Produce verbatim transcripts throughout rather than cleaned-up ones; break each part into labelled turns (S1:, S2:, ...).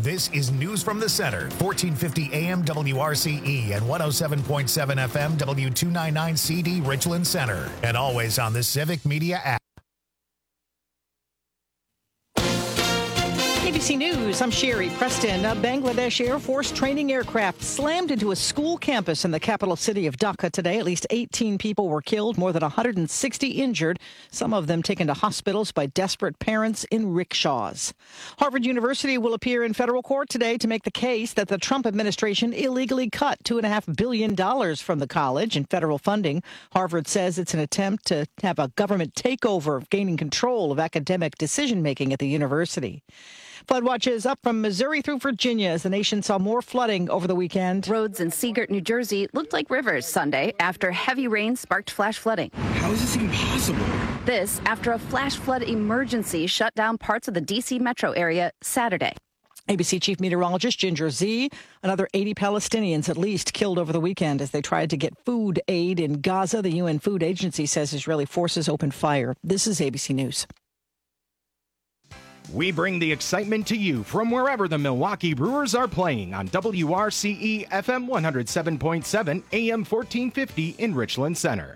S1: This is News from the Center, fourteen fifty A M W R C E and one oh seven point seven F M W two ninety-nine C D Richland Center. And always on the Civic Media app.
S2: A B C News, I'm Sherry Preston. A Bangladesh Air Force training aircraft slammed into a school campus in the capital city of Dhaka today. At least eighteen people were killed, more than one hundred sixty injured, some of them taken to hospitals by desperate parents in rickshaws. Harvard University will appear in federal court today to make the case that the Trump administration illegally cut two point five billion dollars from the college in federal funding. Harvard says it's an attempt to have a government takeover of gaining control of academic decision-making at the university. Flood watches up from Missouri through Virginia as the nation saw more flooding over the weekend.
S3: Roads in Seagirt, New Jersey looked like rivers Sunday after heavy rain sparked flash flooding.
S4: How is this even possible?
S3: This after a flash flood emergency shut down parts of the D C metro area Saturday.
S2: A B C Chief Meteorologist Ginger Zee. Another eighty Palestinians at least killed over the weekend as they tried to get food aid in Gaza. The U N Food Agency says Israeli forces opened fire. This is A B C News.
S5: We bring the excitement to you from wherever the Milwaukee Brewers are playing on W R C E F M one oh seven point seven, A M fourteen fifty in Richland Center.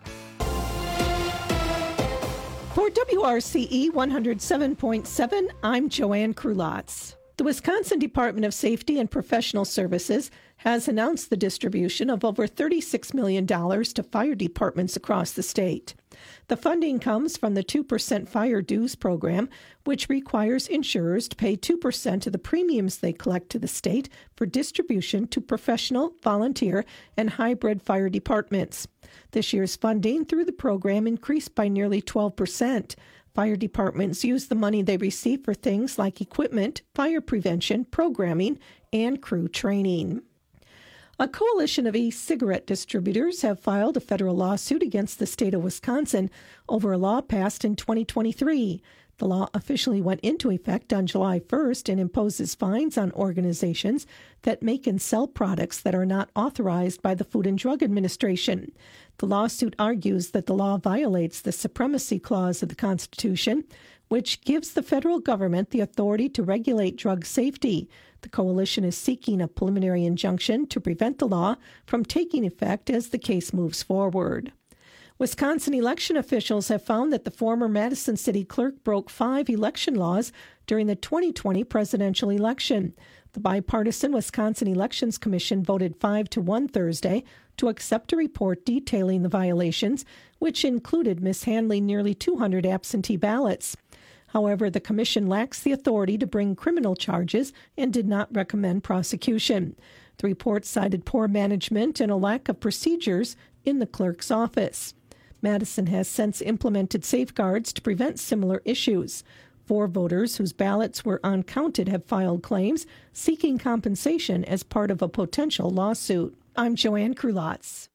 S6: For W R C E one oh seven point seven, I'm Joanne Krulotz. The Wisconsin Department of Safety and Professional Services has announced the distribution of over thirty-six million dollars to fire departments across the state. The funding comes from the two percent fire dues program, which requires insurers to pay two percent of the premiums they collect to the state for distribution to professional, volunteer, and hybrid fire departments. This year's funding through the program increased by nearly twelve percent. Fire departments use the money they receive for things like equipment, fire prevention, programming, and crew training. A coalition of e-cigarette distributors have filed a federal lawsuit against the state of Wisconsin over a law passed in twenty twenty-three. The law officially went into effect on July first and imposes fines on organizations that make and sell products that are not authorized by the Food and Drug Administration. The lawsuit argues that the law violates the Supremacy Clause of the Constitution, which gives the federal government the authority to regulate drug safety. The coalition is seeking a preliminary injunction to prevent the law from taking effect as the case moves forward. Wisconsin election officials have found that the former Madison City Clerk broke five election laws during the twenty twenty presidential election. The bipartisan Wisconsin Elections Commission voted five to one Thursday to accept a report detailing the violations, which included mishandling nearly two hundred absentee ballots. However, the commission lacks the authority to bring criminal charges and did not recommend prosecution. The report cited poor management and a lack of procedures in the clerk's office. Madison has since implemented safeguards to prevent similar issues. Four voters whose ballots were uncounted have filed claims seeking compensation as part of a potential lawsuit. I'm Joanne Krulotz.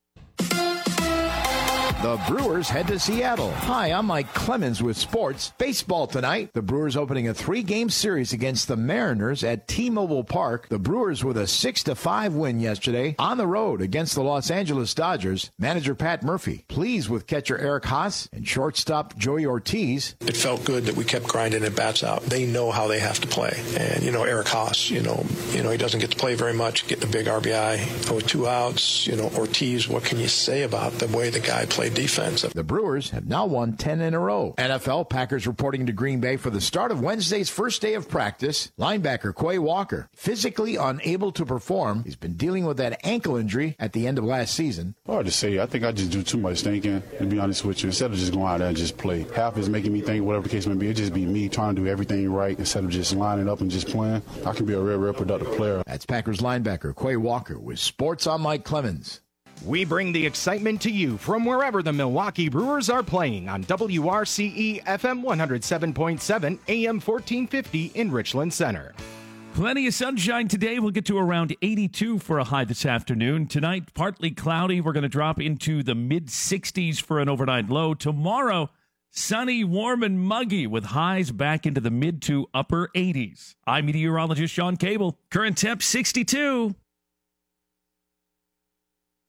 S7: The Brewers head to Seattle. Hi, I'm Mike Clemens with sports. Baseball tonight. The Brewers opening a three-game series against the Mariners at T-Mobile Park. The Brewers with a six to five win yesterday on the road against the Los Angeles Dodgers. Manager Pat Murphy pleased with catcher Eric Haas and shortstop Joey Ortiz.
S8: It felt good that we kept grinding at bats out. They know how they have to play. And, you know, Eric Haas, you know, you know, he doesn't get to play very much, getting a big R B I with two outs. You know, Ortiz, what can you say about the way the guy played defense?
S7: The Brewers have now won ten in a row. N F L Packers reporting to Green Bay for the start of Wednesday's first day of practice. Linebacker Quay Walker, physically unable to perform. He's been dealing with that ankle injury at the end of last season.
S9: Hard to say. I think I just do too much thinking, to be honest with you, instead of just going out there and just play. Half is making me think, whatever the case may be, it just be me trying to do everything right instead of just lining up and just playing. I can be a real, real productive player.
S7: That's Packers linebacker Quay Walker with Sports on Mike Clemens.
S5: We bring the excitement to you from wherever the Milwaukee Brewers are playing on W R C E F M one oh seven point seven, A M fourteen fifty in Richland Center.
S10: Plenty of sunshine today. We'll get to around eighty-two for a high this afternoon. Tonight, partly cloudy. We're going to drop into the mid sixties for an overnight low. Tomorrow, sunny, warm, and muggy with highs back into the mid to upper eighties. I'm meteorologist Sean Cable. Current temp sixty-two.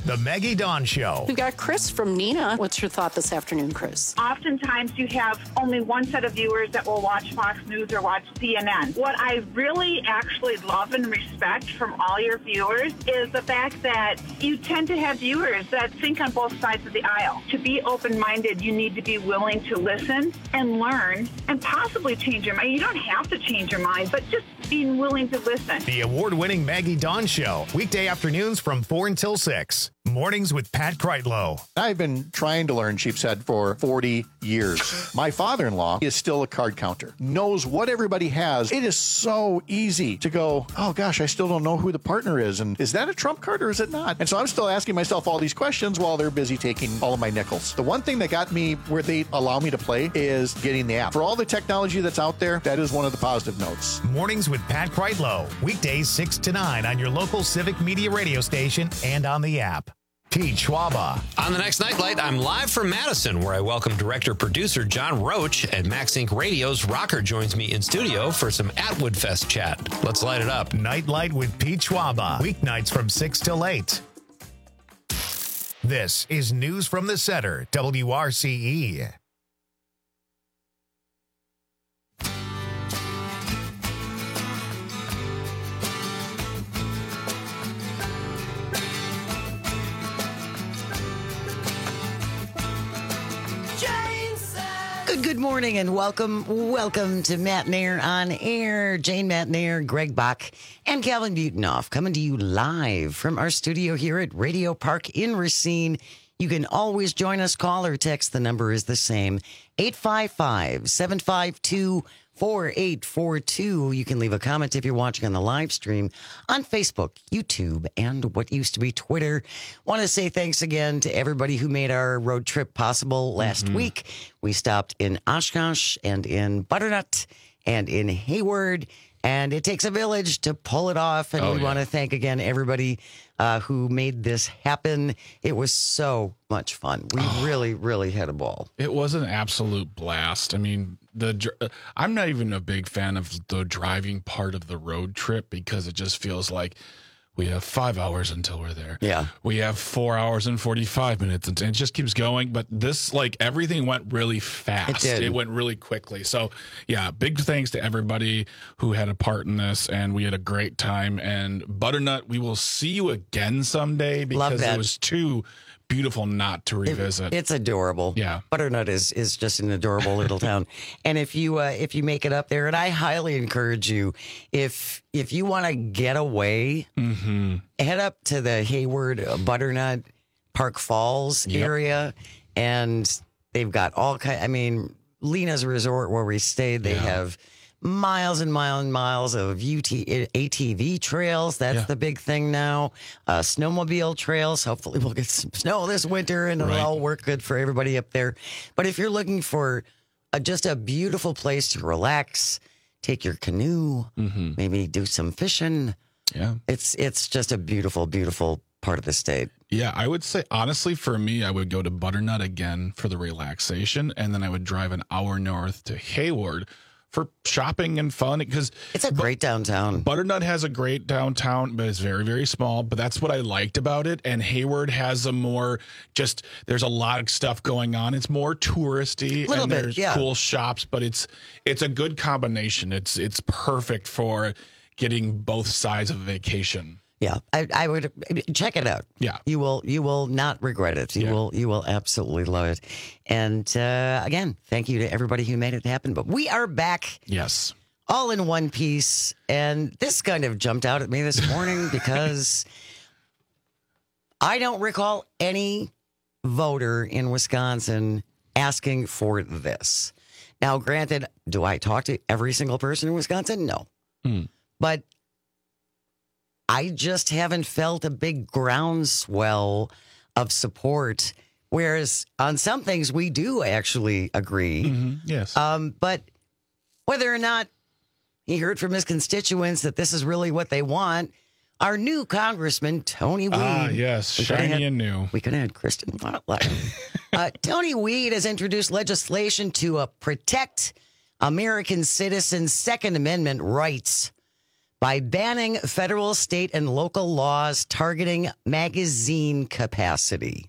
S1: The Maggie Dawn Show.
S4: We've got Chris from Neenah. What's your thought this afternoon, Chris?
S11: Oftentimes you have only one set of viewers that will watch Fox News or watch C N N. What I really actually love and respect from all your viewers is the fact that you tend to have viewers that think on both sides of the aisle. To be open-minded, you need to be willing to listen and learn and possibly change your mind. You don't have to change your mind, but just being willing to listen.
S1: The award-winning Maggie Dawn Show. Weekday afternoons from four until six. Mornings with Pat Kreitlow.
S12: I've been trying to learn Sheepshead for forty years. My father-in-law is still a card counter, knows what everybody has. It is so easy to go, oh gosh, I still don't know who the partner is. And is that a trump card or is it not? And so I'm still asking myself all these questions while they're busy taking all of my nickels. The one thing that got me where they allow me to play is getting the app. For all the technology that's out there, that is one of the positive notes.
S1: Mornings with Pat Kreitlow. Weekdays six to nine on your local Civic Media radio station and on the app. Pete Schwaba.
S13: On the next Nightlight, I'm live from Madison, where I welcome director-producer John Roach, and Max Inc Radio's Rocker joins me in studio for some Atwood Fest chat. Let's light it up.
S1: Nightlight with Pete Schwaba. Weeknights from six till eight. This is News from the Center, W R C E.
S14: Good, good morning and welcome, welcome to Matt Nair on Air. Jane Matt Nair, Greg Bach, and Calvin Butenhoff coming to you live from our studio here at Radio Park in Racine. You can always join us, call or text. The number is the same, eight five five, seven five two, four eight four two. You can leave a comment if you're watching on the live stream on Facebook, YouTube, and what used to be Twitter. Want to say thanks again to everybody who made our road trip possible last mm-hmm. week. We stopped in Oshkosh and in Butternut and in Hayward, and it takes a village to pull it off. And oh, we yeah. want to thank again everybody uh, who made this happen. It was so much fun. We oh, really, really had a ball.
S15: It was an absolute blast. I mean, the I'm not even a big fan of the driving part of the road trip because it just feels like we have five hours until we're there.
S14: Yeah.
S15: We have four hours and forty-five minutes, and it just keeps going. But this, like, everything went really fast.
S14: It did.
S15: It went really quickly. So, yeah, big thanks to everybody who had a part in this, and we had a great time. And Butternut, we will see you again someday because it was too beautiful not to revisit.
S14: It, it's adorable.
S15: Yeah.
S14: Butternut is is just an adorable little town. And if you uh, if you make it up there, and I highly encourage you, if if you want to get away,
S15: mm-hmm.
S14: head up to the Hayward uh, Butternut Park Falls
S15: yep.
S14: area, and they've got all kind. I mean, Lena's Resort where we stayed, they yeah. have miles and miles and miles of U T A T V trails. That's yeah. the big thing now. Uh, snowmobile trails. Hopefully we'll get some snow this winter and it'll
S15: right.
S14: all work good for everybody up there. But if you're looking for a, just a beautiful place to relax, take your canoe,
S15: mm-hmm.
S14: maybe do some fishing.
S15: Yeah.
S14: It's, it's just a beautiful, beautiful part of the state.
S15: Yeah, I would say, honestly, for me, I would go to Butternut again for the relaxation, and then I would drive an hour north to Hayward for shopping and fun, because
S14: it's a great downtown.
S15: Butternut has a great downtown, but it's very, very small. But that's what I liked about it. And Hayward has a more just, there's a lot of stuff going on. It's more touristy,
S14: Little
S15: and
S14: bit,
S15: there's
S14: yeah.
S15: cool shops, but it's it's a good combination. It's it's perfect for getting both sides of a vacation.
S14: Yeah, I, I would check it out.
S15: Yeah,
S14: you will you will not regret it. You yeah. will you will absolutely love it. And uh, again, thank you to everybody who made it happen. But we are back.
S15: Yes,
S14: all in one piece. And this kind of jumped out at me this morning because I don't recall any voter in Wisconsin asking for this. Now, granted, do I talk to every single person in Wisconsin? No,
S15: hmm.
S14: but I just haven't felt a big groundswell of support, whereas on some things we do actually agree.
S15: Mm-hmm. Yes.
S14: Um, but whether or not he heard from his constituents that this is really what they want, our new Congressman, Tony Weed.
S15: Ah, yes, shiny
S14: had,
S15: and new.
S14: We could have had Kristen Butler. uh, Tony Weed has introduced legislation to uh, protect American citizens' Second Amendment rights by banning federal, state, and local laws targeting magazine capacity.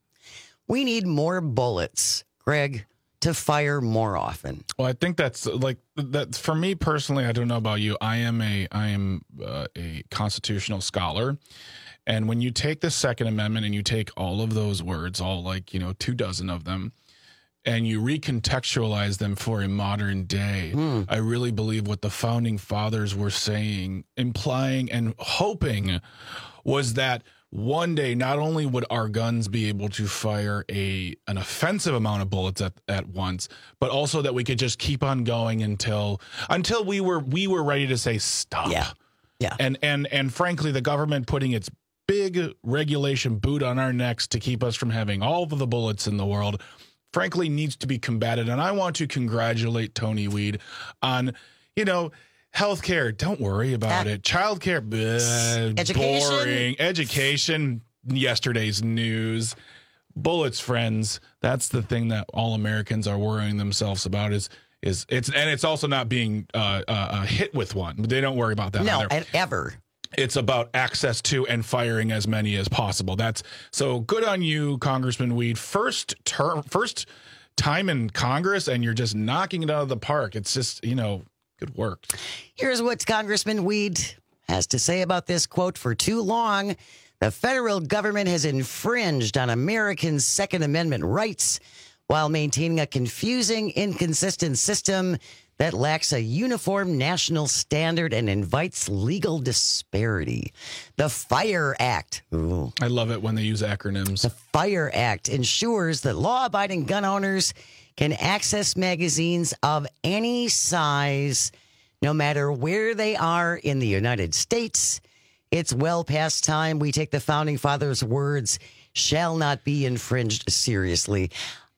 S14: We need more bullets, Greg, to fire more often.
S15: Well, I think that's like that for me personally. I don't know about you. I am a I am uh, a constitutional scholar, and when you take the Second Amendment and you take all of those words, all like you know two dozen of them, and you recontextualize them for a modern day, mm. I really believe what the founding fathers were saying, implying, and hoping was that one day, not only would our guns be able to fire a an offensive amount of bullets at, at once, but also that we could just keep on going until until we were we were ready to say stop.
S14: Yeah, yeah.
S15: And and and frankly, the government putting its big regulation boot on our necks to keep us from having all of the bullets in the world, frankly, needs to be combated. And I want to congratulate Tony Weed on, you know. Healthcare, don't worry about uh, it. Childcare, bleh,
S14: education,
S15: boring. Education, yesterday's news. Bullets, friends. That's the thing that all Americans are worrying themselves about. Is is it's and it's also not being uh, uh, hit with one. They don't worry about that.
S14: No,
S15: either.
S14: ever.
S15: It's about access to and firing as many as possible. That's so good on you, Congressman Weed. First term, first time in Congress, and you're just knocking it out of the park. It's just you know. Good work.
S14: Here's what Congressman Weed has to say about this quote. For too long, the federal government has infringed on Americans' Second Amendment rights while maintaining a confusing, inconsistent system that lacks a uniform national standard and invites legal disparity. The FIRE Act. Ooh.
S15: I love it when they use acronyms.
S14: The FIRE Act ensures that law-abiding gun owners can access magazines of any size, no matter where they are in the United States. It's well past time we take the Founding Fathers' words, shall not be infringed, seriously.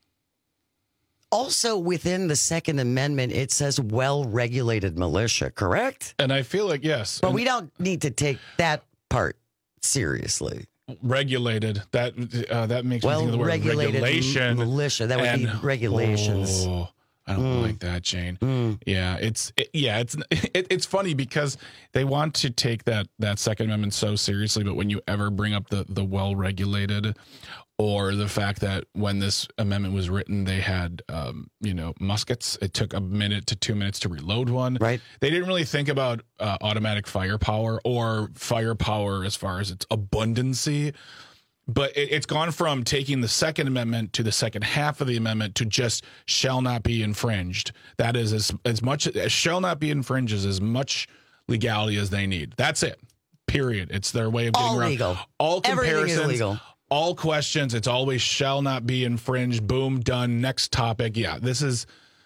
S14: Also, within the Second Amendment, it says well-regulated militia, correct?
S15: And I feel like, yes.
S14: But
S15: and
S14: we don't need to take that part seriously.
S15: Regulated. That uh, that makes
S14: well,
S15: me think of the word
S14: regulated
S15: regulation.
S14: Militia. That would
S15: and,
S14: be regulations.
S15: Oh, I don't mm. like that, Jane. Mm. Yeah, it's it, yeah, it's it, it's funny because they want to take that that Second Amendment so seriously, but when you ever bring up the the well regulated, or the fact that when this amendment was written, they had um, you know muskets. It took a minute to two minutes to reload one.
S14: Right.
S15: They didn't really think about uh, automatic firepower or firepower as far as its abundancy. But it, it's gone from taking the Second Amendment to the second half of the amendment to just shall not be infringed. That is as, as much as shall not be infringed is as much legality as they need. That's it. Period. It's their way of getting
S14: all
S15: around
S14: legal.
S15: all comparisons.
S14: Everything is legal.
S15: All questions. It's always shall not be infringed. Boom, done. Next topic. Yeah, this is.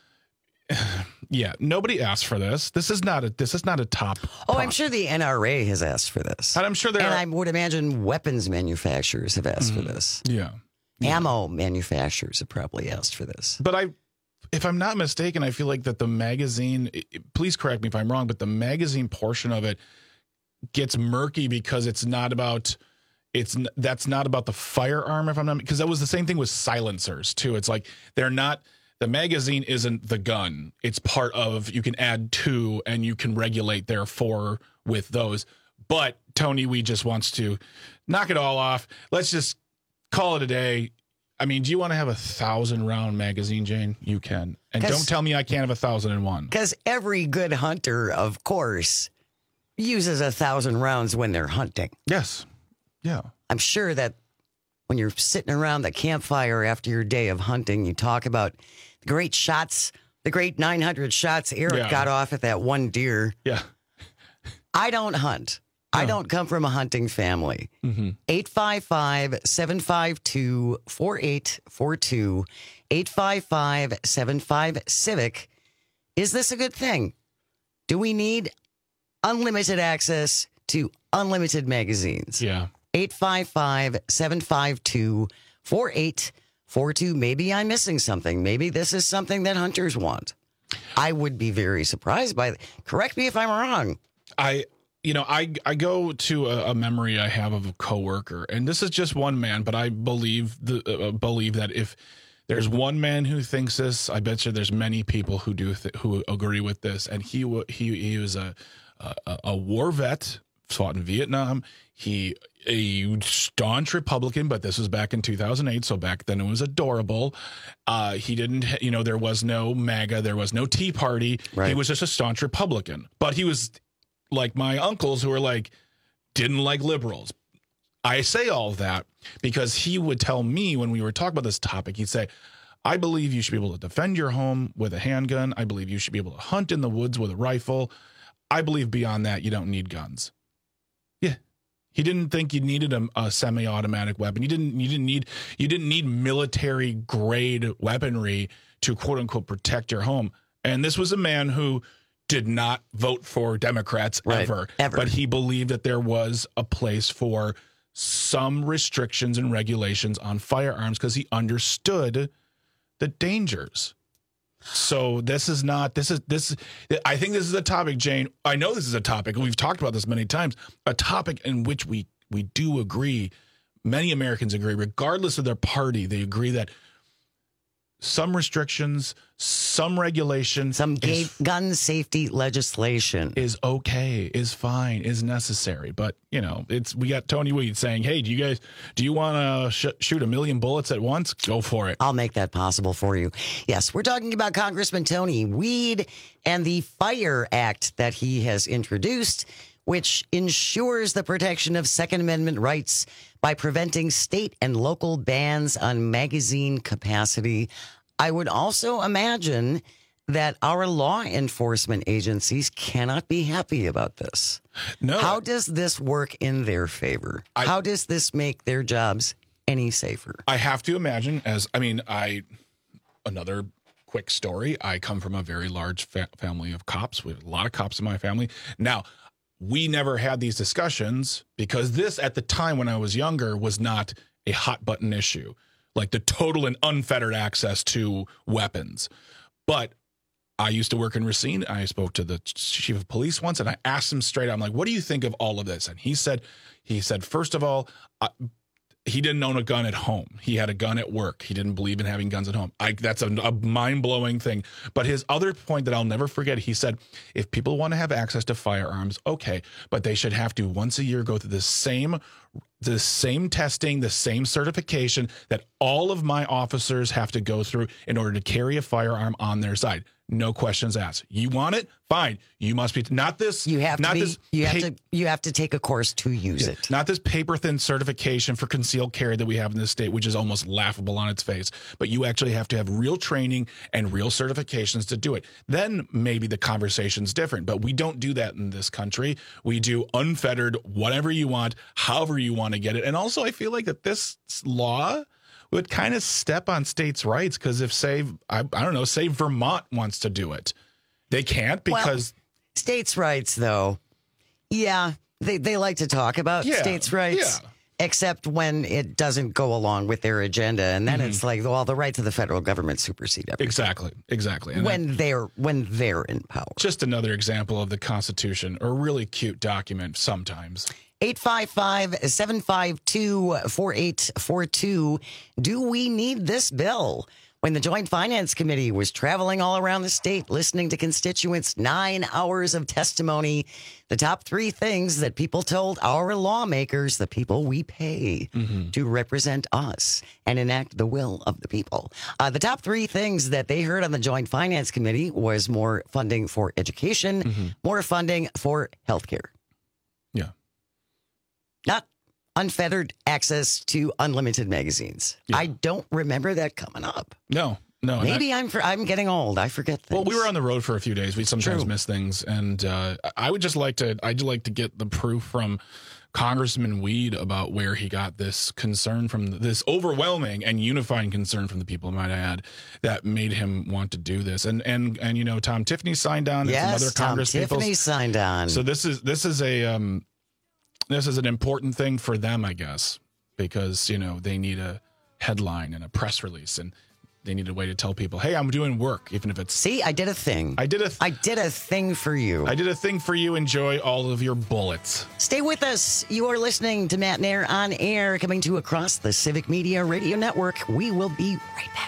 S15: Yeah, nobody asked for this. This is not a. This is not a top.
S14: Oh, I'm sure the N R A has asked for this,
S15: and I'm sure there.
S14: And
S15: are,
S14: I would imagine weapons manufacturers have asked mm, for this.
S15: Yeah.
S14: yeah, ammo manufacturers have probably asked for this.
S15: But I, if I'm not mistaken, I feel like that the magazine. Please correct me if I'm wrong, but the magazine portion of it gets murky because it's not about. It's that's not about the firearm. If I'm not, because that was the same thing with silencers too. It's like they're not. The magazine isn't the gun. It's part of, you can add to and you can regulate therefore with those. But Tony, we just wants to knock it all off. Let's just call it a day. I mean, do you want to have a thousand round magazine, Jane? You can. And don't tell me I can't have a thousand and one.
S14: Because every good hunter, of course, uses a thousand rounds when they're hunting.
S15: Yes. Yeah.
S14: I'm sure that when you're sitting around the campfire after your day of hunting, you talk about the great shots, the great nine hundred shots Eric yeah. got off at that one deer.
S15: Yeah.
S14: I don't hunt. No. I don't come from a hunting family. Mm-hmm. eight five five, seven five two, four eight four two, eight five five, seven five, CIVIC. Is this a good thing? Do we need unlimited access to unlimited magazines?
S15: Yeah.
S14: eight five five, seven five two, four eight four two. Maybe I'm missing something. Maybe this is something that hunters want. I would be very surprised by that. Correct me if I'm wrong.
S15: I, you know, I, I go to a, a memory I have of a coworker, and this is just one man, but I believe the uh, believe that if there's one man who thinks this, I bet you there's many people who do th- who agree with this. And he he he was a a, a war vet, fought in Vietnam. He a staunch Republican, but this was back in two thousand eight, so back then it was adorable. Uh, he didn't, you know, there was no MAGA, there was no Tea Party. Right. He was just a staunch Republican. But he was like my uncles who were like, didn't like liberals. I say all of that because he would tell me when we were talking about this topic, he'd say, I believe you should be able to defend your home with a handgun. I believe you should be able to hunt in the woods with a rifle. I believe beyond that, you don't need guns. Yeah. He didn't think you needed a, a semi-automatic weapon. You didn't, you didn't need, you didn't need military grade weaponry to quote unquote protect your home. And this was a man who did not vote for Democrats right. ever, ever, but he believed that there was a place for some restrictions and regulations on firearms because he understood the dangers. So this is not, this is, this, I think this is a topic, Jane. I know this is a topic, and we've talked about this many times, a topic in which we, we do agree, many Americans agree, regardless of their party, they agree that some restrictions, some regulation,
S14: some gay gun safety legislation
S15: is okay, is fine, is necessary. But, you know, it's we got Tony Weed saying, hey, do you guys, do you want to sh- shoot a million bullets at once? Go for it.
S14: I'll make that possible for you. Yes, we're talking about Congressman Tony Weed and the FIRE Act that he has introduced, which ensures the protection of Second Amendment rights by preventing state and local bans on magazine capacity. I would also imagine that our law enforcement agencies cannot be happy about this.
S15: No.
S14: How does this work in their favor? I, How does this make their jobs any safer?
S15: I have to imagine, as I mean, I another quick story. I come from a very large fa- family of cops. We have a lot of cops in my family. Now, we never had these discussions because this, at the time when I was younger, was not a hot button issue, like the total and unfettered access to weapons. But I used to work in Racine. I spoke to the chief of police once, and I asked him straight out, I'm like, what do you think of all of this? And he said, he said, first of all, uh, he didn't own a gun at home. He had a gun at work. He didn't believe in having guns at home. I, that's a, a mind-blowing thing. But his other point that I'll never forget, he said, if people want to have access to firearms, okay, but they should have to once a year go through the same the same testing, the same certification that all of my officers have to go through in order to carry a firearm on their side. No questions asked. You want it? Fine. You must be not this.
S14: You have
S15: not
S14: to be,
S15: this.
S14: You have
S15: pa-
S14: to. You have to take a course to use
S15: yeah,
S14: it.
S15: Not this paper thin certification for concealed carry that we have in this state, which is almost laughable on its face. But you actually have to have real training and real certifications to do it. Then maybe the conversation's different. But we don't do that in this country. We do unfettered, whatever you want, however you want to get it. And also, I feel like that this law would kind of step on states' rights because if, say, I, I don't know, say Vermont wants to do it, they can't because...
S14: Well, states' rights, though, yeah, they, they like to talk about
S15: yeah,
S14: states' rights,
S15: yeah.
S14: except when it doesn't go along with their agenda. And then mm-hmm. it's like, well, the rights of the federal government supersede everything.
S15: Exactly, exactly. And
S14: when,
S15: that,
S14: they're, when they're in power.
S15: Just another example of the Constitution, a really cute document sometimes.
S14: eight five five, seven five two, four eight four two. Do we need this bill? When the Joint Finance Committee was traveling all around the state, listening to constituents, nine hours of testimony, the top three things that people told our lawmakers, the people we pay mm-hmm. to represent us and enact the will of the people. Uh, the top three things that they heard on the Joint Finance Committee was more funding for education, mm-hmm. more funding for healthcare.
S15: Yeah.
S14: Not unfettered access to unlimited magazines. Yeah. I don't remember that coming up.
S15: No, no.
S14: Maybe
S15: I,
S14: I'm for, I'm getting old. I forget things.
S15: Well, we were on the road for a few days. We sometimes True. miss things, and uh, I would just like to. I'd like to get the proof from Congressman Weed about where he got this concern from, this overwhelming and unifying concern from the people, might I add, that made him want to do this. And and and you know, Tom Tiffany signed on.
S14: Yes,
S15: and some other
S14: Tom
S15: Congress
S14: Tiffany
S15: people.
S14: signed on.
S15: So this is this is a. Um, This is an important thing for them, I guess, because, you know, they need a headline and a press release, and they need a way to tell people, hey, I'm doing work, even if it's...
S14: See, I did a thing.
S15: I did a... Th-
S14: I did a thing for you.
S15: I did a thing for you. Enjoy all of your bullets.
S14: Stay with us. You are listening to Matt Nair on Air, coming to across the Civic Media Radio Network. We will be right back.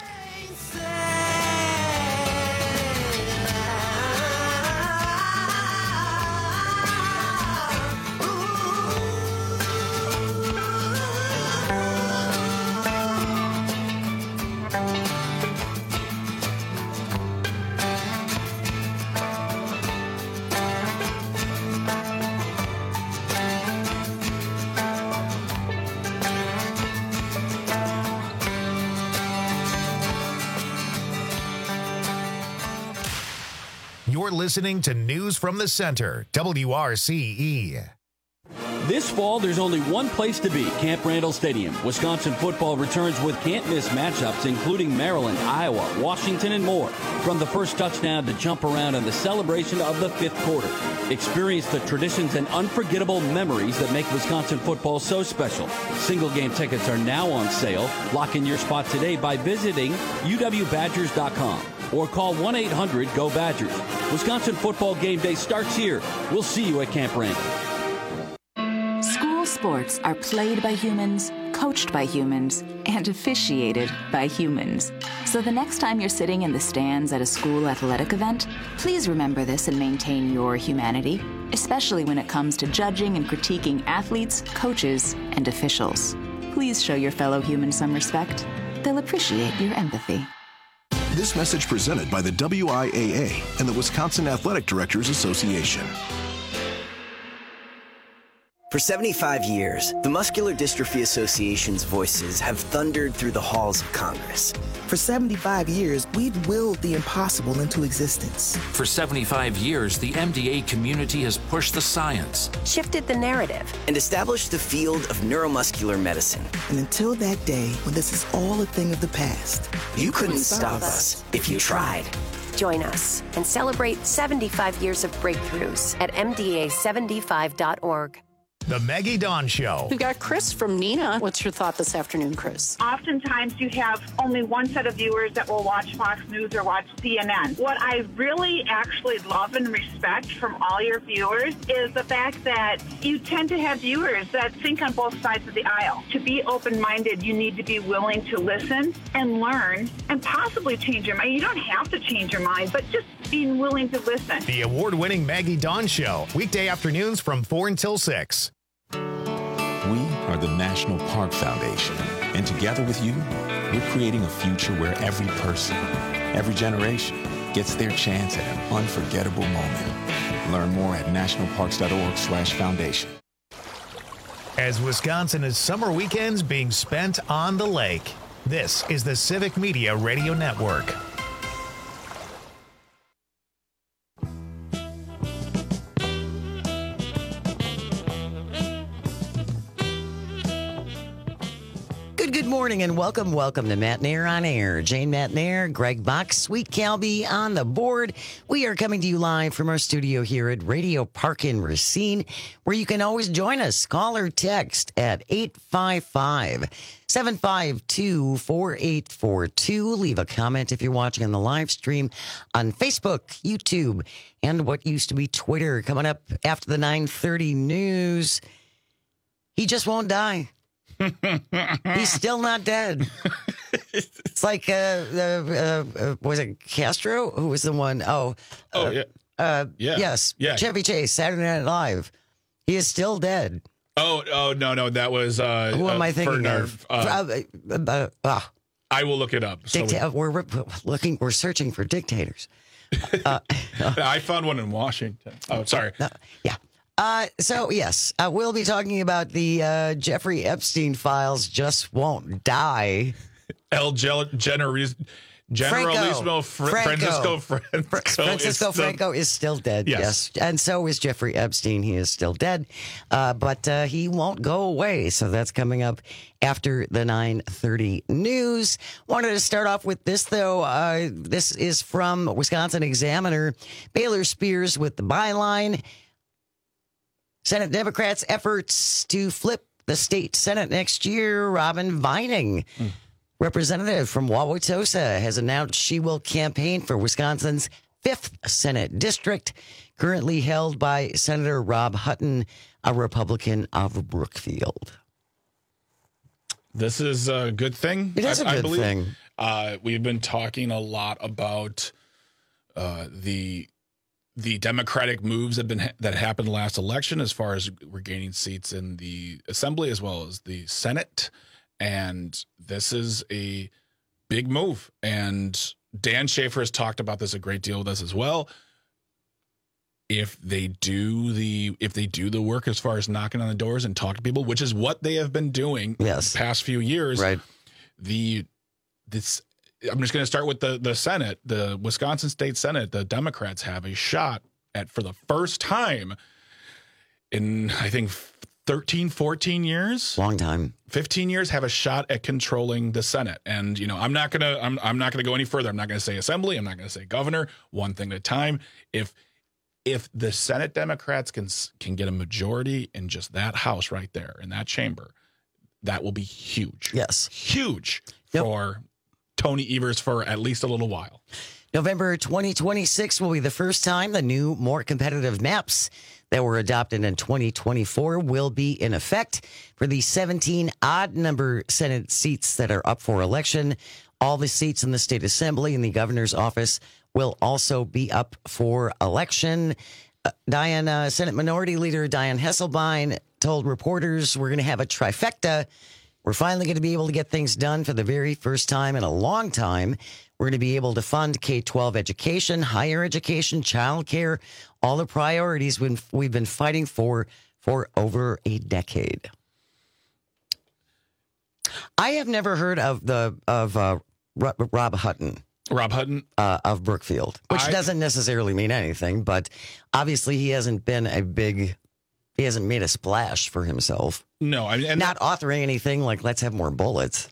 S1: You're listening to News from the Center, W R C E.
S16: This fall, there's only one place to be, Camp Randall Stadium. Wisconsin football returns with can't-miss matchups, including Maryland, Iowa, Washington, and more. From the first touchdown to jump around and the celebration of the fifth quarter. Experience the traditions and unforgettable memories that make Wisconsin football so special. Single-game tickets are now on sale. Lock in your spot today by visiting U W Badgers dot com or call one eight hundred go Badgers. Wisconsin football game day starts here. We'll see you at Camp Randall.
S17: School sports are played by humans, coached by humans, and officiated by humans. So the next time you're sitting in the stands at a school athletic event, please remember this and maintain your humanity, especially when it comes to judging and critiquing athletes, coaches, and officials. Please show your fellow humans some respect. They'll appreciate your empathy.
S18: This message presented by the W I A A and the Wisconsin Athletic Directors Association.
S19: For seventy-five years, the Muscular Dystrophy Association's voices have thundered through the halls of Congress.
S20: For seventy-five years, we've willed the impossible into existence.
S21: For seventy-five years, the M D A community has pushed the science,
S19: shifted the narrative, and established the field of neuromuscular medicine.
S20: And until that day when this is all a thing of the past,
S19: you couldn't stop us if you tried.
S22: Join us and celebrate seventy-five years of breakthroughs at M D A seventy-five dot org.
S1: The Maggie Dawn Show.
S4: We've got Chris from Neenah. What's your thought this afternoon, Chris?
S11: Oftentimes you have only one set of viewers that will watch Fox News or watch C N N. What I really actually love and respect from all your viewers is the fact that you tend to have viewers that think on both sides of the aisle. To be open-minded, you need to be willing to listen and learn and possibly change your mind. You don't have to change your mind, but just being willing to listen.
S1: The award-winning Maggie Dawn Show, weekday afternoons from four until six.
S23: We are the National Park Foundation, and together with you, we're creating a future where every person, every generation gets their chance at an unforgettable moment. Learn more at national parks dot org slash foundation.
S1: As Wisconsin is summer weekends being spent on the lake, this is the Civic Media Radio Network.
S14: Good morning and welcome, welcome to Matt Nair on Air. Jane Matt Nair, Greg Bach, Sweet Calby on the board. We are coming to you live from our studio here at Radio Park in Racine, where you can always join us. Call or text at eight five five, seven five two, four eight four two. Leave a comment if you're watching on the live stream on Facebook, YouTube, and what used to be Twitter. Coming up after the nine thirty news, he just won't die. He's still not dead. It's like, uh, uh, uh, was it Castro? Who was the one? Oh,
S15: oh
S14: uh,
S15: yeah.
S14: Uh,
S15: yeah.
S14: Yes.
S15: Yeah.
S14: Chevy Chase, Saturday Night Live. He is still dead.
S15: Oh, oh no, no, that was. Uh,
S14: Who am
S15: uh,
S14: I thinking
S15: Ferdinand,
S14: of?
S15: Uh,
S14: uh, uh, uh,
S15: I will look it up. So
S14: Dicta- we- we're looking. We're searching for dictators.
S15: Uh, I found one in Washington. Oh, sorry.
S14: No, yeah. Uh, so, yes, uh, we'll be talking about the uh, Jeffrey Epstein files just won't die.
S15: El Gel- Generis- Generalissimo Fr- Francisco Franco,
S14: Francisco
S15: is
S14: Franco is still dead, yes. yes. And so is Jeffrey Epstein. He is still dead, uh, but uh, he won't go away. So that's coming up after the nine thirty news. Wanted to start off with this, though. Uh, this is from Wisconsin Examiner. Baylor Spears with the byline. Senate Democrats' efforts to flip the state Senate next year. Robin Vining, mm. representative from Wauwatosa, has announced she will campaign for Wisconsin's fifth Senate district, currently held by Senator Rob Hutton, a Republican of Brookfield.
S15: This is a good thing.
S14: It is
S15: I,
S14: a good
S15: I believe.
S14: thing.
S15: Uh, we've been talking a lot about uh, the the Democratic moves that been that happened last election, as far as regaining seats in the Assembly as well as the Senate, and this is a big move. And Dan Schaefer has talked about this a great deal with us as well. If they do the if they do the work as far as knocking on the doors and talk to people, which is what they have been doing
S14: yes.
S15: the past few years,
S14: right?
S15: The this I'm just going to start with the, the Senate. The Wisconsin State Senate, the Democrats have a shot at, for the first time in, I think, thirteen, fourteen years.
S14: Long time.
S15: fifteen years have a shot at controlling the Senate. And, you know, I'm not going to I'm I'm not going to go any further. I'm not going to say assembly. I'm not going to say governor. One thing at a time. If if the Senate Democrats can can get a majority in just that house right there in that chamber, that will be huge.
S14: Yes.
S15: Huge yep. for Tony Evers for at least a little while.
S14: November twenty twenty-six will be the first time the new, more competitive maps that were adopted in twenty twenty-four will be in effect for the seventeen odd number Senate seats that are up for election. All the seats in the state assembly and the governor's office will also be up for election. Uh, Diane, uh, Senate Minority Leader Diane Hesselbein told reporters we're going to have a trifecta. We're finally going to be able to get things done for the very first time in a long time. We're going to be able to fund K twelve education, higher education, childcare, all the priorities we've been fighting for for over a decade. I have never heard of the of uh, Rob Hutton.
S15: Rob Hutton
S14: uh, of Brookfield, which I, doesn't necessarily mean anything, but obviously he hasn't been a big, he hasn't made a splash for himself.
S15: No, I mean, and
S14: not authoring anything like let's have more bullets.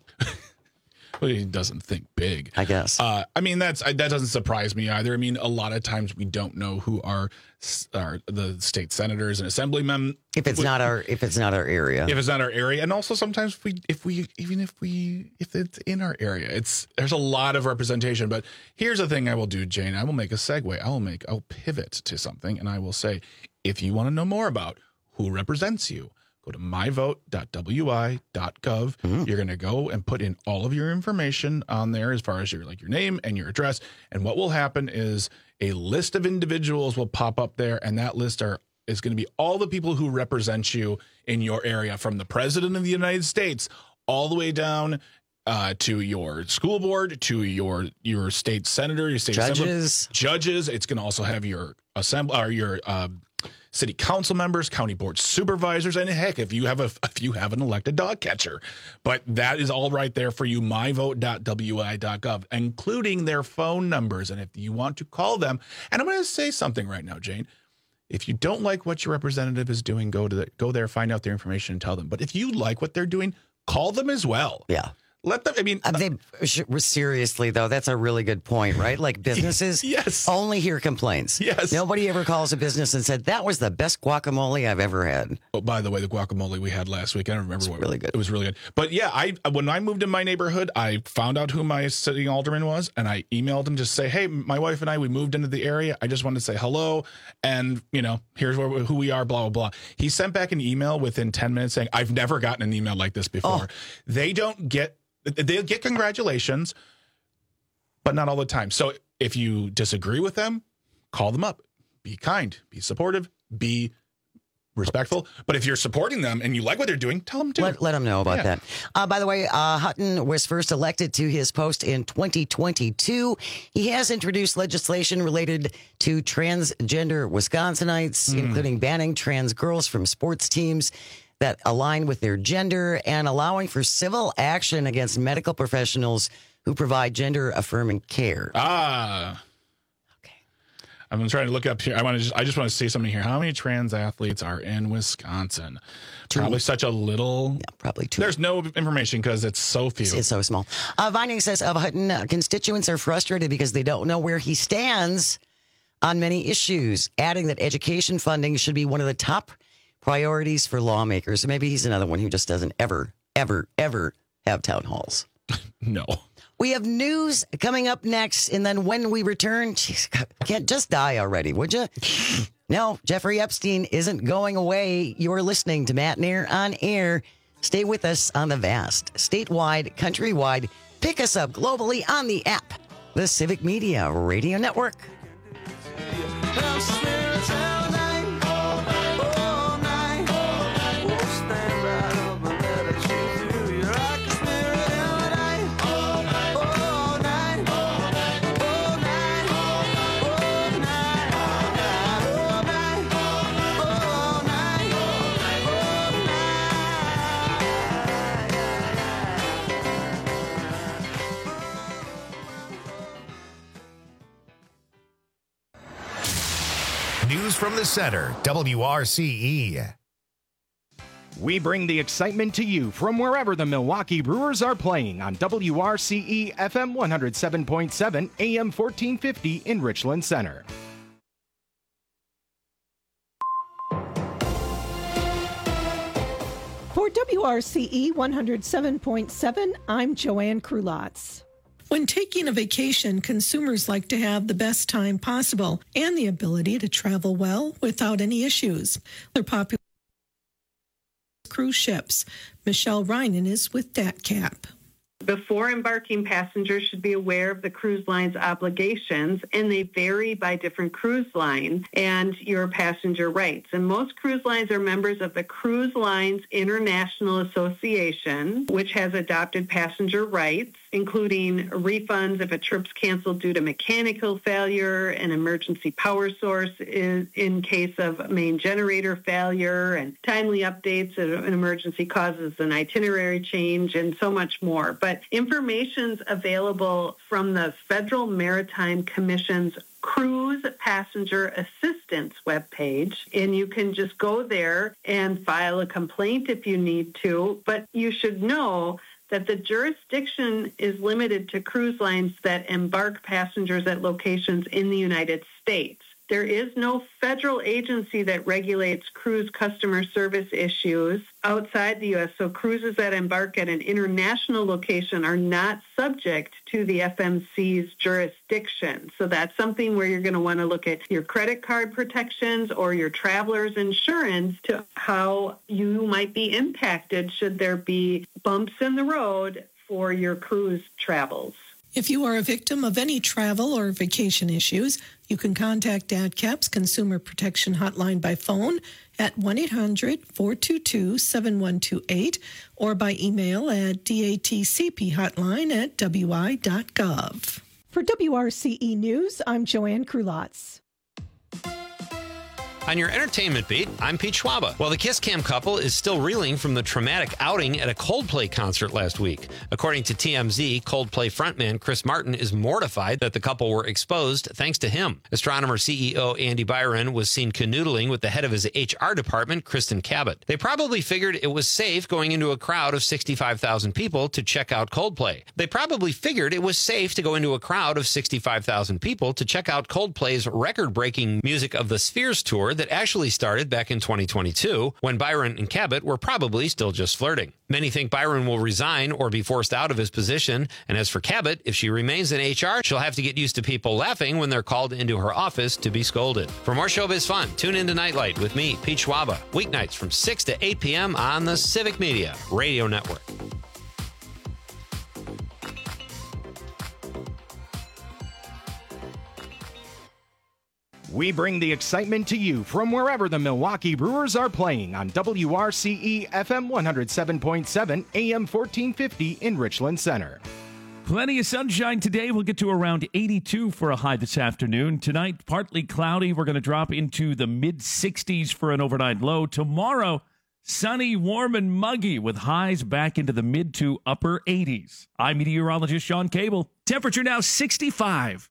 S15: Well, he doesn't think big,
S14: I guess.
S15: Uh, I mean, that's that doesn't surprise me either. I mean, a lot of times we don't know who are, are the state senators and assemblymen.
S14: If it's
S15: we,
S14: not our, if it's not our area,
S15: if it's not our area, and also sometimes if we, if we, even if we, if it's in our area, it's there's a lot of representation. But here's the thing: I will do, Jane. I will make a segue. I will make, I'll pivot to something, and I will say, if you want to know more about who represents you, go to my vote dot w i dot gov. Mm-hmm. You're going to go and put in all of your information on there as far as your like your name and your address. And what will happen is a list of individuals will pop up there, and that list are is going to be all the people who represent you in your area, from the president of the United States all the way down uh, to your school board, to your your state senator, your state
S14: judges,
S15: assembly, judges. It's going to also have your assembly or your uh, city council members, county board supervisors, and heck, if you have a if you have an elected dog catcher. But that is all right there for you, my vote dot w i dot gov, including their phone numbers. And if you want to call them, and I'm going to say something right now, Jane. If you don't like what your representative is doing, go to the, go there, find out their information, and tell them. But if you like what they're doing, call them as well.
S14: Yeah.
S15: Let them, I mean,
S14: uh, they seriously though, that's a really good point, right? Like businesses
S15: yes.
S14: only hear complaints.
S15: Yes.
S14: Nobody ever calls a business and said, that was the best guacamole I've ever had.
S15: Oh, by the way, the guacamole we had last week, I don't remember
S14: it's
S15: what
S14: really good.
S15: It was really good. But yeah, I when I moved in my neighborhood, I found out who my sitting alderman was, and I emailed him to say, hey, my wife and I, we moved into the area. I just wanted to say hello, and you know, here's where, who we are, blah, blah, blah. He sent back an email within ten minutes saying, I've never gotten an email like this before. Oh. They don't get They'll get congratulations, but not all the time. So if you disagree with them, call them up. Be kind, be supportive, be respectful. But if you're supporting them and you like what they're doing, tell them to.
S14: Let, let them know about yeah. that. Uh, by the way, uh, Hutton was first elected to his post in twenty twenty-two. He has introduced legislation related to transgender Wisconsinites, mm. including banning trans girls from sports teams that align with their gender, and allowing for civil action against medical professionals who provide gender-affirming care.
S15: Ah.
S14: Okay.
S15: I'm trying to look up here. I want to just I just want to say something here. How many trans athletes are in Wisconsin? Two. Probably such a little.
S14: Yeah, probably two.
S15: There's no information because it's so few.
S14: It's so small. Uh, Vining says of Hutton, uh, constituents are frustrated because they don't know where he stands on many issues, adding that education funding should be one of the top priorities for lawmakers. So maybe he's another one who just doesn't ever, ever, ever have town halls.
S15: No.
S14: We have news coming up next, and then when we return, geez, can't just die already, would you? No, Jeffrey Epstein isn't going away. You're listening to Matt Nair on Air. Stay with us on the vast, statewide, countrywide, pick us up globally on the app, the Civic Media Radio Network.
S1: News from the Center, W R C E.
S5: We bring the excitement to you from wherever the Milwaukee Brewers are playing on W R C E F M one oh seven point seven, A M fourteen fifty in Richland Center.
S2: For W R C E one oh seven point seven, I'm Joanne Krulotz. When taking a vacation, consumers like to have the best time possible and the ability to travel well without any issues. They're popular cruise ships. Michelle Reinen is with D A T C A P.
S3: Before embarking, passengers should be aware of the cruise line's obligations, and they vary by different cruise lines and your passenger rights. And most cruise lines are members of the Cruise Lines International Association, which has adopted passenger rights, including refunds if a trip's canceled due to mechanical failure, an emergency power source is in case of main generator failure, and timely updates if an emergency causes an itinerary change, and so much more. But information's available from the Federal Maritime Commission's Cruise Passenger Assistance webpage, and you can just go there and file a complaint if you need to. But you should know that the jurisdiction is limited to cruise lines that embark passengers at locations in the United States. There is no federal agency that regulates cruise customer service issues outside the U S, so cruises that embark at an international location are not subject to the F M C's jurisdiction. So that's something where you're going to want to look at your credit card protections or your traveler's insurance to how you might be impacted should there be bumps in the road for your cruise travels.
S2: If you are a victim of any travel or vacation issues, you can contact D A T C A P's Consumer Protection Hotline by phone at one eight hundred, four two two, seven one two eight or by email at datcphotline at w i dot gov. For W R C E News, I'm Joanne Krulotz.
S13: On your entertainment beat, I'm Pete Schwaba. Well, the Kiss Cam couple is still reeling from the traumatic outing at a Coldplay concert last week. According to T M Z, Coldplay frontman Chris Martin is mortified that the couple were exposed thanks to him. Astronomer C E O Andy Byron was seen canoodling with the head of his H R department, Kristen Cabot. They probably figured it was safe going into a crowd of sixty-five thousand people to check out Coldplay. They probably figured it was safe to go into a crowd of sixty-five thousand people to check out Coldplay's record-breaking Music of the Spheres tour that actually started back in twenty twenty-two, when Byron and Cabot were probably still just flirting. Many think Byron will resign or be forced out of his position, and as for Cabot, if she remains in H R, she'll have to get used to people laughing when they're called into her office to be scolded. For more showbiz fun, tune in to Nightlight with me, Pete Schwaba, weeknights from six to eight p.m. on the Civic Media Radio Network.
S5: We bring the excitement to you from wherever the Milwaukee Brewers are playing on W R C E F M one oh seven point seven, A M fourteen fifty in Richland Center.
S10: Plenty of sunshine today. We'll get to around eighty-two for a high this afternoon. Tonight, partly cloudy. We're going to drop into the mid sixties for an overnight low. Tomorrow, sunny, warm, and muggy with highs back into the mid to upper eighties. I'm meteorologist Sean Cable. Temperature now sixty-five.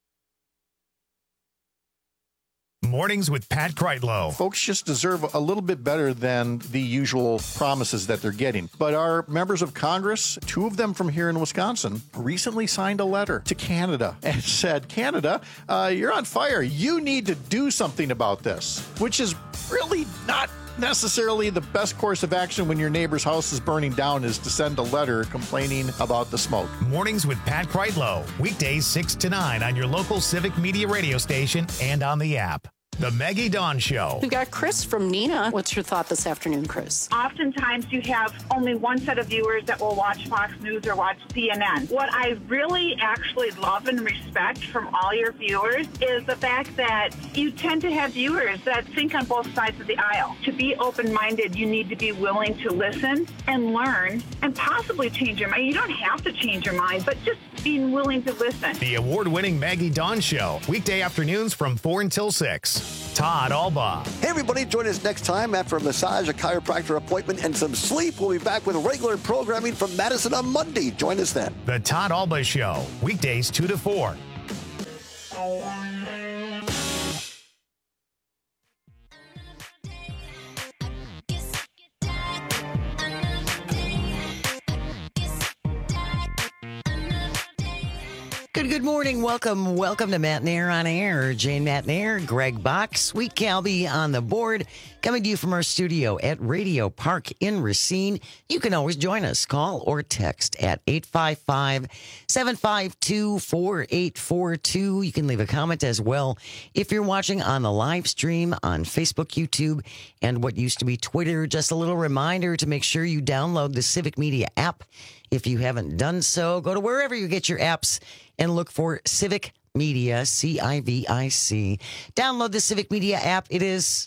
S1: Mornings with Pat Kreitlow.
S12: Folks just deserve a little bit better than the usual promises that they're getting. But our members of Congress, two of them from here in Wisconsin, recently signed a letter to Canada and said, Canada, uh, you're on fire. You need to do something about this, which is really not necessarily the best course of action when your neighbor's house is burning down, is to send a letter complaining about the smoke.
S1: Mornings with Pat Kreitlow. Weekdays six to nine on your local Civic Media radio station and on the app. The Maggie Dawn Show.
S4: We've got Chris from Neenah. What's your thought this afternoon, Chris?
S11: Oftentimes you have only one set of viewers that will watch Fox News or watch C N N. What I really actually love and respect from all your viewers is the fact that you tend to have viewers that think on both sides of the aisle. To be open-minded, you need to be willing to listen and learn and possibly change your mind. You don't have to change your mind, but just being willing to listen.
S1: The award-winning Maggie Dawn Show. Weekday afternoons from four until six. Todd Alba.
S6: Hey, everybody, join us next time after a massage, a chiropractor appointment, and some sleep. We'll be back with regular programming from Madison on Monday. Join us then.
S1: The Todd Alba Show. Weekdays two to four.
S14: Good, good morning. Welcome, welcome to Matt Nair on Air. Jane Matt Nair, Greg Bach, Sweet Calby on the board. Coming to you from our studio at Radio Park in Racine. You can always join us. Call or text at eight five five, seven five two, four eight four two. You can leave a comment as well if you're watching on the live stream on Facebook, YouTube, and what used to be Twitter. Just a little reminder to make sure you download the Civic Media app. If you haven't done so, go to wherever you get your apps and look for Civic Media, C I V I C. Download the Civic Media app. It is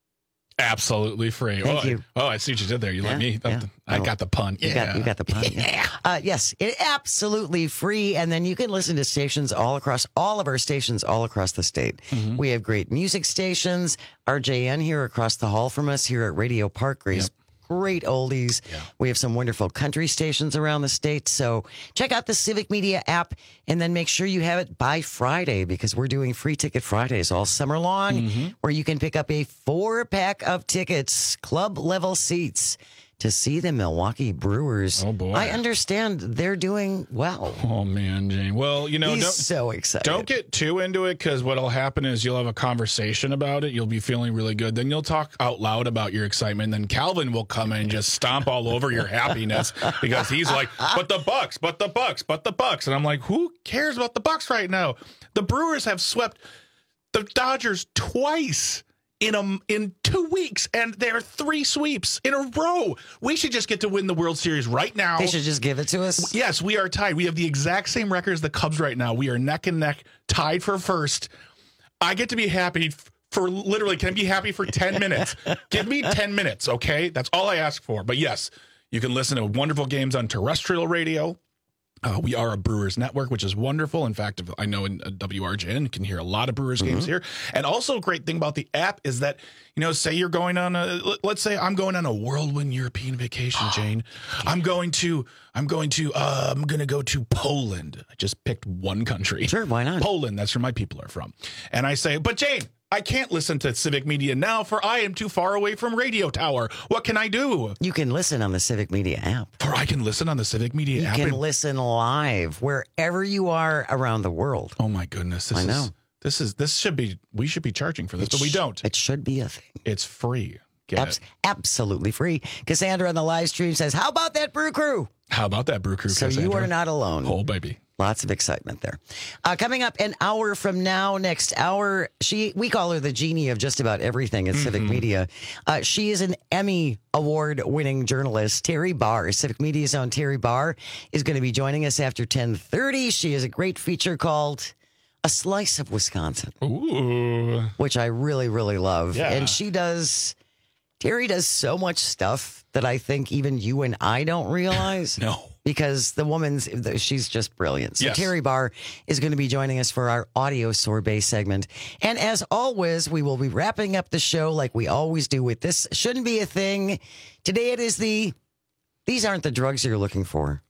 S15: absolutely free.
S14: Thank
S15: oh,
S14: you.
S15: I, oh, I see what you did there. You
S14: Yeah,
S15: let me.
S14: yeah.
S15: I got the pun.
S14: You
S15: yeah.
S14: got, you got the pun. Yeah. Uh, yes, it absolutely free. And then you can listen to stations all across, all of our stations all across the state.
S15: Mm-hmm.
S14: We have great music stations. R J N here across the hall from us here at Radio Park. Great,
S15: Yep.
S14: great oldies.
S15: Yeah.
S14: We have some wonderful country stations around the state. So check out the Civic Media app and then make sure you have it by Friday because we're doing free ticket Fridays all summer long
S15: Mm-hmm.
S14: where you can pick up a four pack of tickets, club level seats to see the Milwaukee Brewers.
S15: Oh, boy.
S14: I understand they're doing well.
S15: Oh, man, Jane. Well, you know,
S14: He's
S15: don't,
S14: so excited.
S15: don't get too into it because what'll happen is you'll have a conversation about it. You'll be feeling really good. Then you'll talk out loud about your excitement. Then Calvin will come in and just stomp all over your happiness because he's like, but the Bucks, but the Bucks, but the Bucks. And I'm like, who cares about the Bucks right now? The Brewers have swept the Dodgers twice in a, in two weeks, and there are three sweeps in a row. We should just get to win the World Series right now.
S14: They should just give it to us.
S15: Yes, we are tied. We have the exact same record as the Cubs right now. We are neck and neck, tied for first. I get to be happy for literally, can I be happy for ten minutes? Give me ten minutes, okay? That's all I ask for. But yes, you can listen to wonderful games on terrestrial radio. Uh, we are a Brewers network, which is wonderful. In fact, I know in uh, W R J N, you can hear a lot of Brewers
S14: Mm-hmm.
S15: games here. And also a great thing about the app is that, you know, say you're going on a, let's say I'm going on a whirlwind European vacation, Jane. I'm going to, I'm going to, uh, I'm going to go to Poland. I just picked one country.
S14: Sure, why not?
S15: Poland. That's where my people are from. And I say, but Jane, I can't listen to Civic Media now, for I am too far away from Radio Tower. What can I do?
S14: You can listen on the Civic Media app.
S15: Or I can listen on the Civic Media
S14: You
S15: app.
S14: can
S15: and-
S14: listen live wherever you are around the world.
S15: Oh my goodness! This
S14: I know.
S15: is this is this should be we should be charging for this,
S14: It
S15: but we
S14: sh-
S15: don't.
S14: It should be a thing.
S15: It's free. Get
S14: Abs-
S15: it?
S14: absolutely free. Cassandra on the live stream says, "How about that brew crew?"
S15: How about that, Brew Crew?
S14: So you
S15: Cassandra?
S14: are not alone.
S15: Oh baby.
S14: Lots of excitement there. Uh, coming up an hour from now, next hour, she we call her the genie of just about everything at Civic Media. Uh, she is an Emmy Award-winning journalist. Terry Barr, Civic Media's own Terry Barr, is going to be joining us after ten thirty. She has a great feature called A Slice of Wisconsin,
S15: Ooh.
S14: which I really, really love.
S15: Yeah.
S14: And she does, Terry does so much stuff that I think even you and I don't realize.
S15: No.
S14: Because the woman's, she's just brilliant. So
S15: Yes.
S14: Terry Barr is going to be joining us for our audio sorbet segment. And as always, we will be wrapping up the show like we always do with This Shouldn't Be a Thing. Today it is the, these aren't the drugs you're looking for.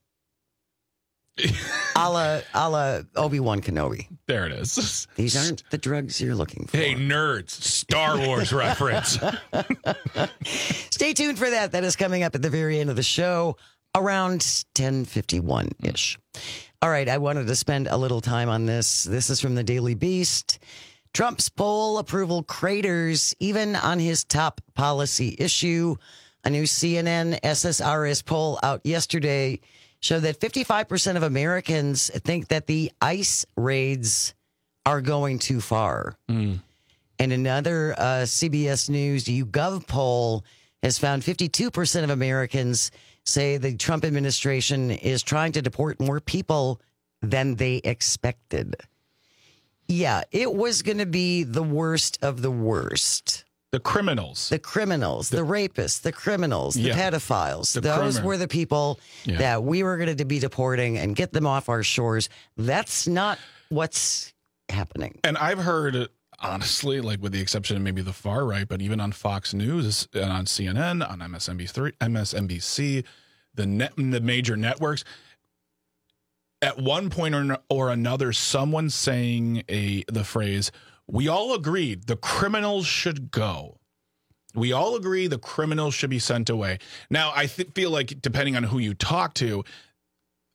S14: a la, a la Obi-Wan Kenobi.
S15: There it is.
S14: These aren't the drugs you're looking for.
S15: Hey, nerds! Star Wars reference.
S14: Stay tuned for that. That is coming up at the very end of the show, around ten fifty-one-ish. All right, I wanted to spend a little time on this. This is from the Daily Beast. Trump's poll approval craters even on his top policy issue. A new C N N S S R S poll out yesterday showed that fifty-five percent of Americans think that the ICE raids are going too far.
S15: Mm.
S14: And another uh, C B S News YouGov poll has found fifty-two percent of Americans say the Trump administration is trying to deport more people than they expected. Yeah, it was going to be the worst of the worst.
S15: The criminals.
S14: The criminals, the, the rapists, the criminals, the
S15: yeah.
S14: pedophiles.
S15: The
S14: Those
S15: criminal.
S14: were the people
S15: Yeah.
S14: that we were going to be deporting and get them off our shores. That's not what's happening.
S15: And I've heard, honestly, like with the exception of maybe the far right, but even on Fox News and on C N N, on M S N B C, M S N B C, the net, the major networks, at one point or, or another, someone saying a the phrase, "We all agreed the criminals should go. We all agree the criminals should be sent away." Now, I th- feel like depending on who you talk to,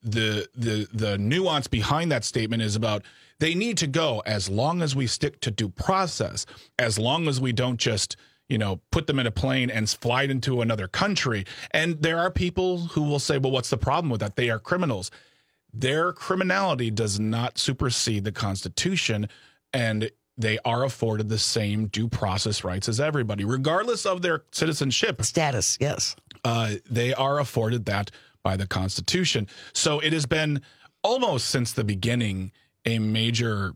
S15: the the the nuance behind that statement is about they need to go as long as we stick to due process, as long as we don't just, you know, put them in a plane and fly into another country. And there are people who will say, well, what's the problem with that? They are criminals. Their criminality does not supersede the Constitution, and they are afforded the same due process rights as everybody, regardless of their citizenship
S14: status. Yes.
S15: Uh, they are afforded that by the Constitution. So it has been almost since the beginning a major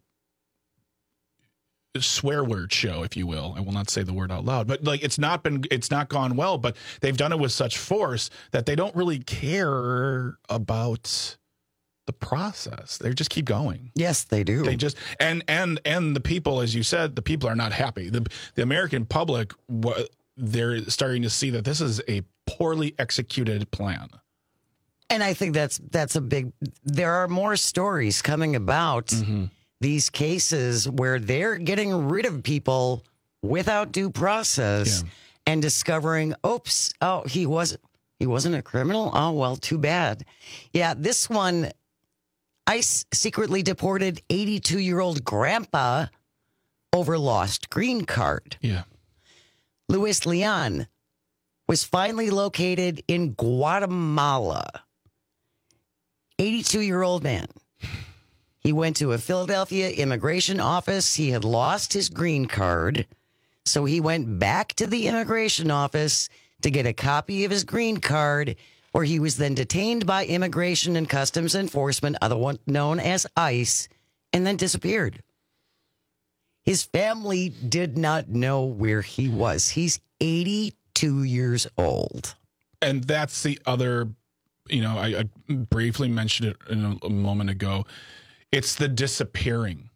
S15: swear word show, if you will. I will not say the word out loud, but like it's not been, it's not gone well, but they've done it with such force that they don't really care about the process. They just keep going.
S14: Yes, they do.
S15: They just, and, and, and the people, as you said, the people are not happy. The, the American public, they're starting to see that this is a poorly executed plan.
S14: And I think that's that's a big, there are more stories coming about mm-hmm. these cases where they're getting rid of people without due process yeah. and discovering, oops, oh, he wasn't, he wasn't a criminal? Oh, well, too bad. Yeah, this one, ICE secretly deported eighty-two-year-old grandpa over lost green card.
S15: Yeah.
S14: Luis Leon was finally located in Guatemala. eighty-two-year-old man. He went to a Philadelphia immigration office. He had lost his green card. So he went back to the immigration office to get a copy of his green card, where he was then detained by Immigration and Customs Enforcement, otherwise known as ICE, and then disappeared. His family did not know where he was. He's eighty-two years old.
S15: And that's the other, you know, I, I briefly mentioned it in a, a moment ago. It's the disappearing.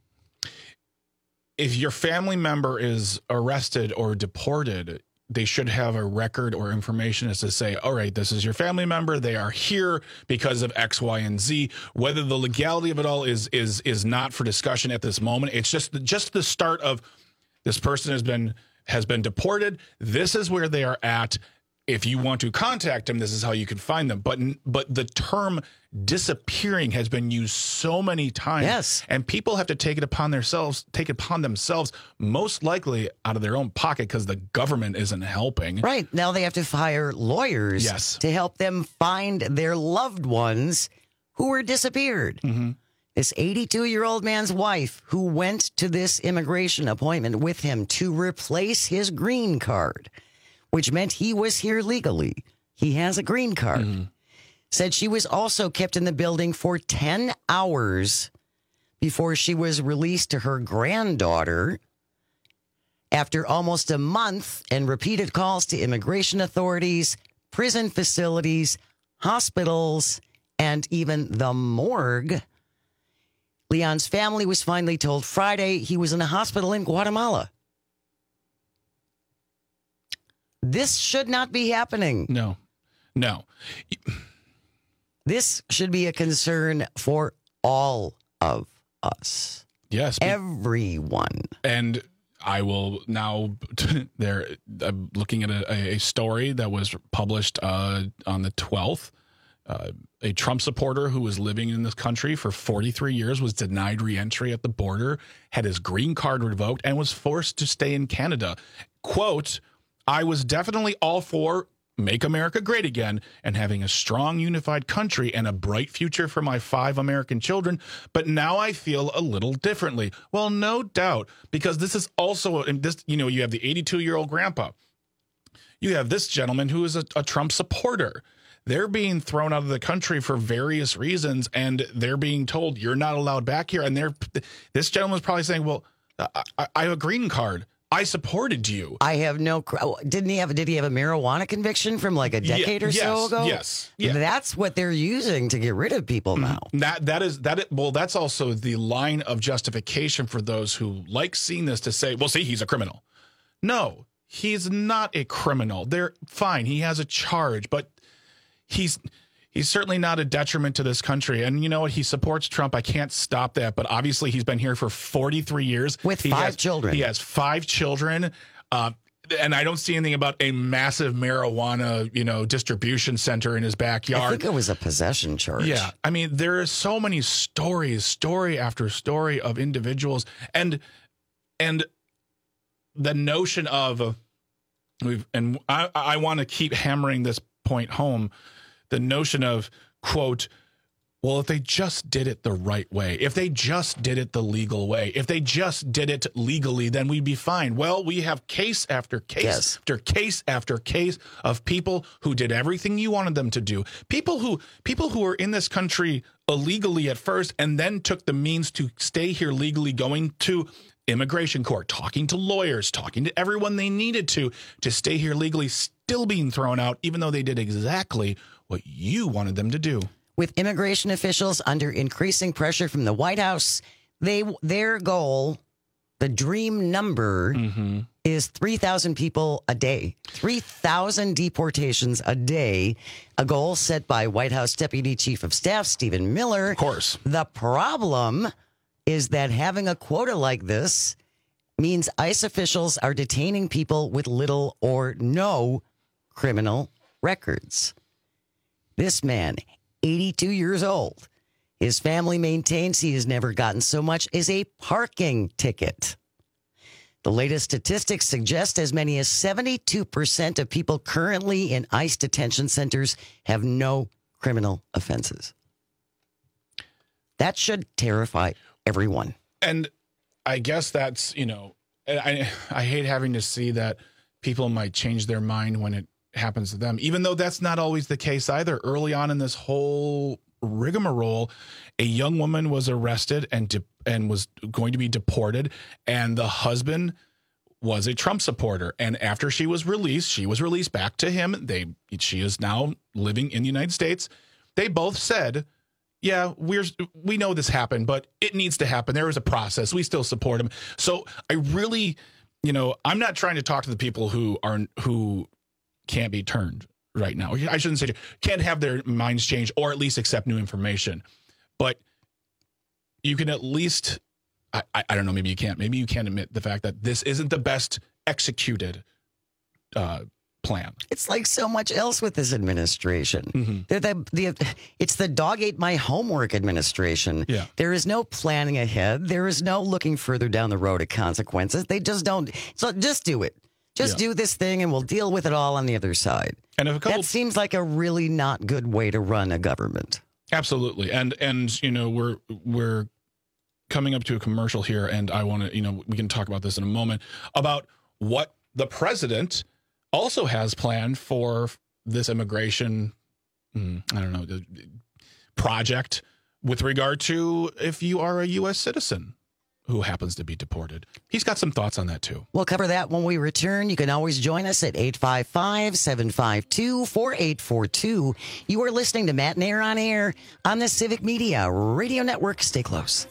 S15: If your family member is arrested or deported, they should have a record or information as to say, all right, this is your family member. They are here because of X, Y, and Z. Whether the legality of it all is is is not for discussion at this moment. It's just just the start of this person has been has been deported. This is where they are at. If you want to contact them, this is how you can find them. But but the term disappearing has been used so many times.
S14: Yes.
S15: And people have to take it upon themselves, take it upon themselves, most likely out of their own pocket because the government isn't helping.
S14: Right. Now they have to hire lawyers
S15: yes.
S14: to help them find their loved ones who were disappeared.
S15: Mm-hmm.
S14: This eighty-two-year-old man's wife who went to this immigration appointment with him to replace his green card, which meant he was here legally. He has a green card. Mm-hmm. Said she was also kept in the building for ten hours before she was released to her granddaughter. After almost a month and repeated calls to immigration authorities, prison facilities, hospitals, and even the morgue, Leon's family was finally told Friday he was in a hospital in Guatemala. This should not be happening.
S15: No, no.
S14: This should be a concern for all of us.
S15: Yes.
S14: Everyone.
S15: And I will now, there, I'm looking at a, a story that was published uh, on the twelfth. Uh, a Trump supporter who was living in this country for forty-three years was denied reentry at the border, had his green card revoked, and was forced to stay in Canada. Quote, I was definitely all for Make America Great Again and having a strong, unified country and a bright future for my five American children. But now I feel a little differently. Well, no doubt, because this is also, in this, you know, you have the eighty-two-year-old grandpa. You have this gentleman who is a, a Trump supporter. They're being thrown out of the country for various reasons, and they're being told you're not allowed back here. And they're this gentleman's probably saying, well, I, I have a green card. I supported you.
S14: I have no. Didn't he have? Did he have a marijuana conviction from like a decade
S15: yeah,
S14: or
S15: yes,
S14: so ago?
S15: Yes. Yeah.
S14: That's what they're using to get rid of people now.
S15: That that is that. Is, well, that's also the line of justification for those who like seeing this to say, well, see, he's a criminal. No, he's not a criminal. They're fine. He has a charge, but he's. He's certainly not a detriment to this country. And you know what? He supports Trump. I can't stop that. But obviously, he's been here for forty-three years.
S14: With
S15: he
S14: five
S15: has,
S14: children.
S15: He has five children. Uh, and I don't see anything about a massive marijuana, you know, distribution center in his backyard.
S14: I think it was a possession charge.
S15: Yeah. I mean, there are so many stories, story after story of individuals. And, and the notion of, we've, and I, I want to keep hammering this point home, the notion of, quote, well, if they just did it the right way, if they just did it the legal way, if they just did it legally, then we'd be fine. Well, we have case after case yes. after case after case of people who did everything you wanted them to do. People who people who were in this country illegally at first and then took the means to stay here legally, going to immigration court, talking to lawyers, talking to everyone they needed to, to stay here legally, still being thrown out, even though they did exactly what you wanted them to do.
S14: With immigration officials under increasing pressure from the White House, they their goal, the dream number, mm-hmm. is three thousand people a day. three thousand deportations a day, a goal set by White House Deputy Chief of Staff Stephen Miller.
S15: Of course.
S14: The problem is that having a quota like this means ICE officials are detaining people with little or no criminal records. This man, eighty-two years old. His family maintains he has never gotten so much as a parking ticket. The latest statistics suggest as many as seventy-two percent of people currently in ICE detention centers have no criminal offenses. That should terrify everyone.
S15: And I guess that's, you know, I I hate having to see that people might change their mind when it happens to them, even though that's not always the case either. Early on in this whole rigmarole, a young woman was arrested and de- and was going to be deported, and the husband was a Trump supporter. And after she was released, she was released back to him. They she is now living in the United States. They both said, yeah, we're we know this happened, but it needs to happen. There is a process. We still support him. So I really, you know, I'm not trying to talk to the people who are who can't be turned right now. I shouldn't say can't have their minds changed or at least accept new information. But you can at least, I, I don't know, maybe you can't. Maybe you can't admit the fact that this isn't the best executed uh, plan.
S14: It's like so much else with this administration. Mm-hmm. The, the, the, it's the dog ate my homework administration.
S15: Yeah.
S14: There is no planning ahead. There is no looking further down the road at consequences. They just don't. So just do it. Just yeah. do this thing and we'll deal with it all on the other side.
S15: And if a couple,
S14: that seems like a really not good way to run a government.
S15: Absolutely. And, and you know, we're we're coming up to a commercial here, and I want to, you know, we can talk about this in a moment, about what the president also has planned for this immigration, I don't know, project with regard to if you are a U S citizen who happens to be deported. He's got some thoughts on that, too.
S14: We'll cover that when we return. You can always join us at eight five five, seven five two, four eight four two. You are listening to Matt and Air on Air on the Civic Media Radio Network. Stay close.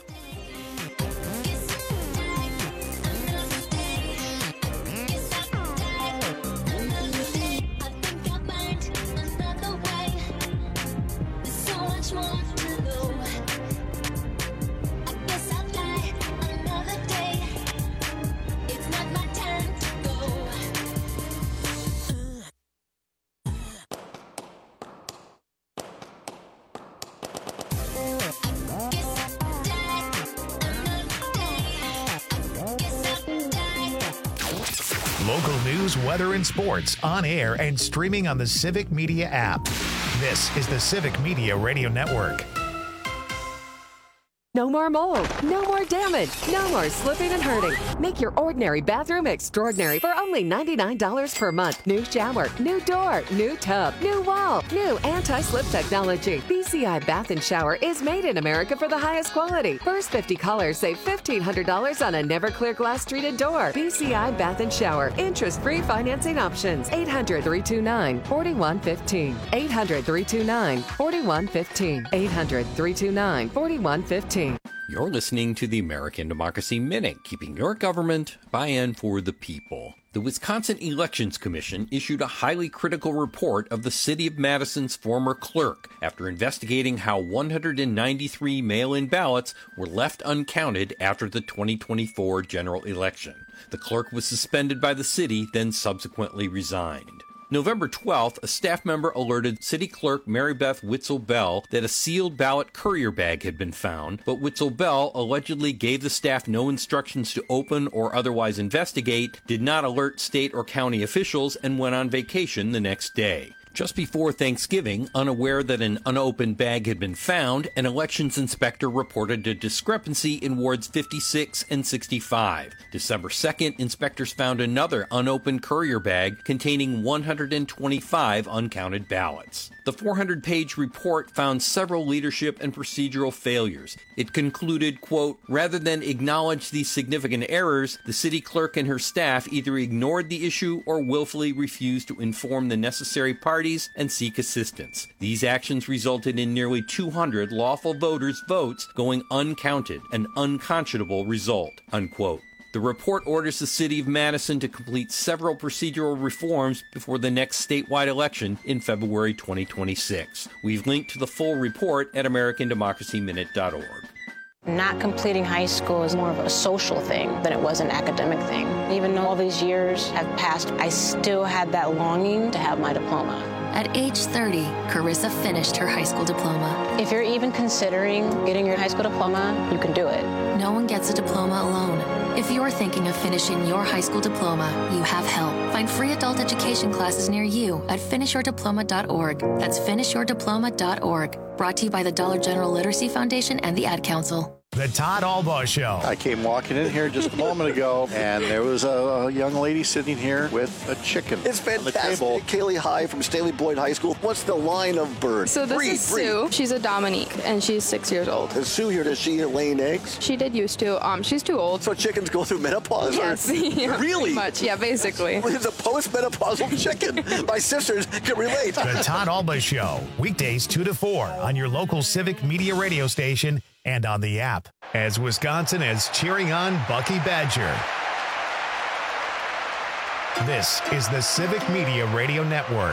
S1: Local news, weather, and sports on air and streaming on the Civic Media app. This is the Civic Media Radio Network.
S7: No more mold, no more damage, no more slipping and hurting. Make your ordinary bathroom extraordinary for only ninety-nine dollars per month. New shower, new door, new tub, new wall, new anti-slip technology. B C I Bath and Shower is made in America for the highest quality. First fifty callers save fifteen hundred dollars on a never clear glass treated door. B C I Bath and Shower. Interest-free financing options. eight hundred, three two nine, four one one five. eight hundred, three two nine, four one one five. eight hundred, three two nine, four one one five.
S8: You're listening to the American Democracy Minute, keeping your government by and for the people. The Wisconsin Elections Commission issued a highly critical report of the City of Madison's former clerk after investigating how one hundred ninety-three mail-in ballots were left uncounted after the twenty twenty-four general election. The clerk was suspended by the city, then subsequently resigned. November twelfth, a staff member alerted City Clerk Mary Beth Witzel-Bell that a sealed ballot courier bag had been found, but Witzel-Bell allegedly gave the staff no instructions to open or otherwise investigate, did not alert state or county officials, and went on vacation the next day. Just before Thanksgiving, unaware that an unopened bag had been found, an elections inspector reported a discrepancy in wards fifty-six and sixty-five. December second, inspectors found another unopened courier bag containing one hundred twenty-five uncounted ballots. The four hundred page report found several leadership and procedural failures. It concluded, quote, rather than acknowledge these significant errors, the city clerk and her staff either ignored the issue or willfully refused to inform the necessary parties and seek assistance. These actions resulted in nearly two hundred lawful voters' votes going uncounted, an unconscionable result, unquote. The report orders the City of Madison to complete several procedural reforms before the next statewide election in February twenty twenty-six. We've linked to the full report at American Democracy Minute dot org.
S9: Not completing high school is more of a social thing than it was an academic thing. Even though all these years have passed, I still had that longing to have my diploma.
S16: At age thirty, Carissa finished her high school diploma.
S9: If you're even considering getting your high school diploma, you can do it.
S16: No one gets a diploma alone. If you're thinking of finishing your high school diploma, you have help. Find free adult education classes near you at finish your diploma dot org. That's finish your diploma dot org. Brought to you by the Dollar General Literacy Foundation and the Ad Council.
S1: The Todd Albaugh Show.
S12: I came walking in here just a moment ago, and there was a, a young lady sitting here with a chicken.
S6: It's fantastic. Kaylee High from Stanley Boyd High School. What's the line of birds?
S24: So this
S6: breathe,
S24: is
S6: breathe.
S24: Sue. She's a Dominique, and she's six years old.
S6: Is Sue here? Does she lay eggs?
S24: She did used to. Um, she's too old.
S6: So chickens go through menopause?
S24: Yes.
S6: Or?
S24: Yeah,
S6: really?
S24: Pretty much. Yeah, basically.
S6: It's a post-menopausal chicken. My sisters can relate.
S1: The Todd Albaugh Show. Weekdays two to four on your local Civic Media radio station and on the app, as Wisconsin is cheering on Bucky Badger. This is the Civic Media Radio Network.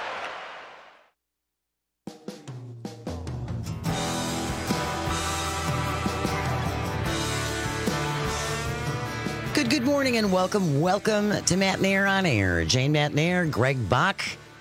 S14: Good, good morning and welcome, welcome to Matt Nair on Air. Jane Matt Nair, Greg Bach,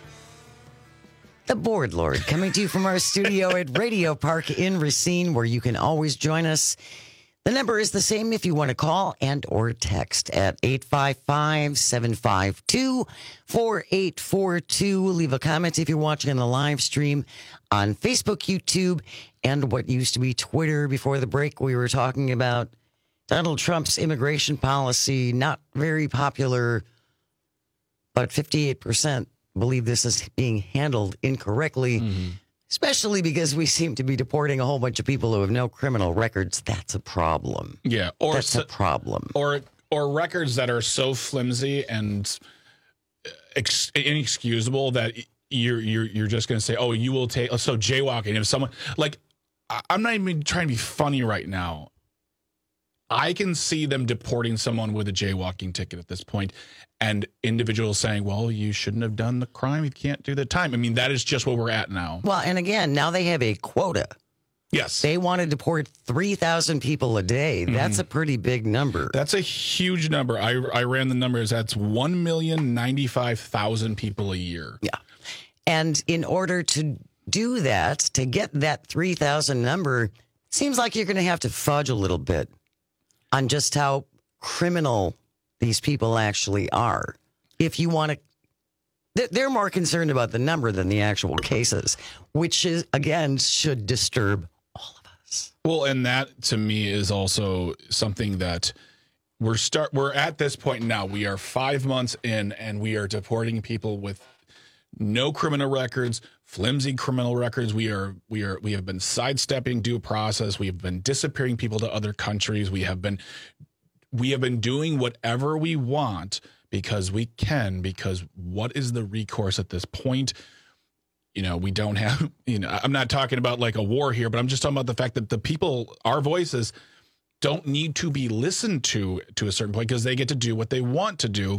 S14: the Board Lord, coming to you from our studio at Radio Park in Racine, where you can always join us. The number is the same if you want to call and or text at eight five five, seven five two, four eight four two. Leave a comment if you're watching on the live stream on Facebook, YouTube, and what used to be Twitter. Before the break, we were talking about Donald Trump's immigration policy, not very popular, but fifty-eight percent believe this is being handled incorrectly, mm-hmm. especially because we seem to be deporting a whole bunch of people who have no criminal records. That's a problem.
S15: Yeah, or
S14: that's
S15: so,
S14: a problem.
S15: Or or records that are so flimsy and ex- inexcusable that you're you're you're just going to say, "Oh, you will take." So jaywalking. If someone like, I'm not even trying to be funny right now. I can see them deporting someone with a jaywalking ticket at this point, and individuals saying, well, you shouldn't have done the crime. You can't do the time. I mean, that is just where we're at now.
S14: Well, and again, now they have a quota.
S15: Yes.
S14: They want to deport three thousand people a day. That's mm-hmm. a pretty big number.
S15: That's a huge number. I, I ran the numbers. That's one million ninety-five thousand people a year.
S14: Yeah. And in order to do that, to get that three thousand number, it seems like you're going to have to fudge a little bit on just how criminal these people actually are. If you want to, they're more concerned about the number than the actual cases, which is, again, should disturb all of us.
S15: Well, and that to me is also something that we're start. We're at this point now. We are five months in, and we are deporting people with no criminal records, flimsy criminal records. We are we are we have been sidestepping due process. We have been disappearing people to other countries. We have been we have been doing whatever we want because we can, because what is the recourse at this point? you know, we don't have, you know, I'm not talking about like a war here, but I'm just talking about the fact that the people, our voices, don't need to be listened to to a certain point because they get to do what they want to do.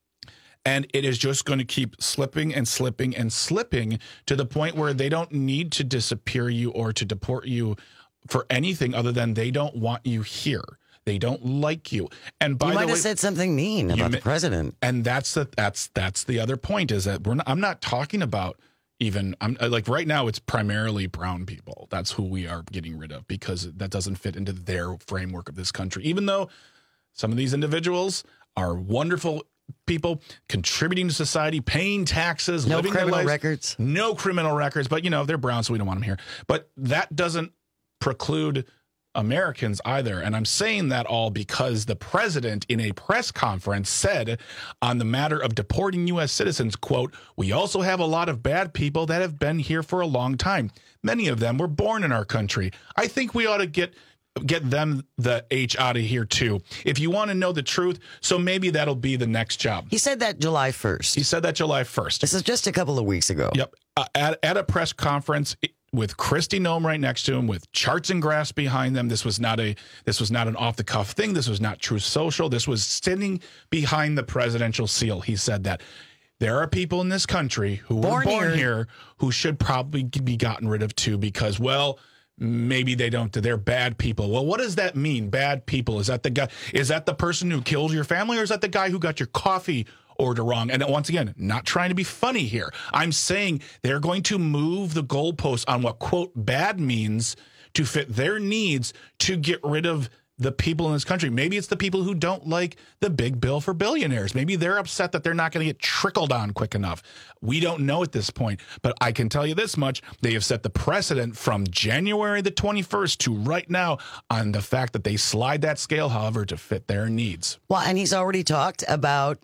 S15: And it is just going to keep slipping and slipping and slipping to the point where they don't need to disappear you or to deport you for anything other than they don't want you here. They don't like you. And by
S14: you
S15: the
S14: might
S15: way,
S14: have said something mean about
S15: may,
S14: the president.
S15: And that's the that's that's the other point is that we're not, I'm not talking about even I'm like right now it's primarily brown people. That's who we are getting rid of because that doesn't fit into their framework of this country. Even though some of these individuals are wonderful people contributing to society, paying taxes,
S14: no
S15: living
S14: criminal
S15: their lives,
S14: records,
S15: no criminal records. But you know they're brown, so we don't want them here. But that doesn't preclude Americans either. And I'm saying that all because the president in a press conference said on the matter of deporting U S citizens, quote, "We also have a lot of bad people that have been here for a long time. Many of them were born in our country. I think we ought to get get them the H out of here too. If you want to know the truth, so maybe that'll be the next job."
S14: He said that July first.
S15: He said that July first.
S14: This is just a couple of weeks ago.
S15: Yep. Uh, at, at a press conference with Kristi Noem right next to him, with charts and graphs behind them. This was not a this was not an off the cuff thing. This was not Truth Social. This was sitting behind the presidential seal. He said that there are people in this country who
S14: born
S15: were born
S14: here.
S15: here who should probably be gotten rid of too because, well, maybe they don't. They're bad people. Well, what does that mean? Bad people? Is that the guy? Is that the person who killed your family, or is that the guy who got your coffee order wrong? And once again, not trying to be funny here. I'm saying they're going to move the goalposts on what, quote, bad means to fit their needs to get rid of the people in this country. Maybe it's the people who don't like the big bill for billionaires. Maybe they're upset that they're not going to get trickled on quick enough. We don't know at this point, but I can tell you this much. They have set the precedent from January the twenty-first to right now on the fact that they slide that scale, however, to fit their needs.
S14: Well, and he's already talked about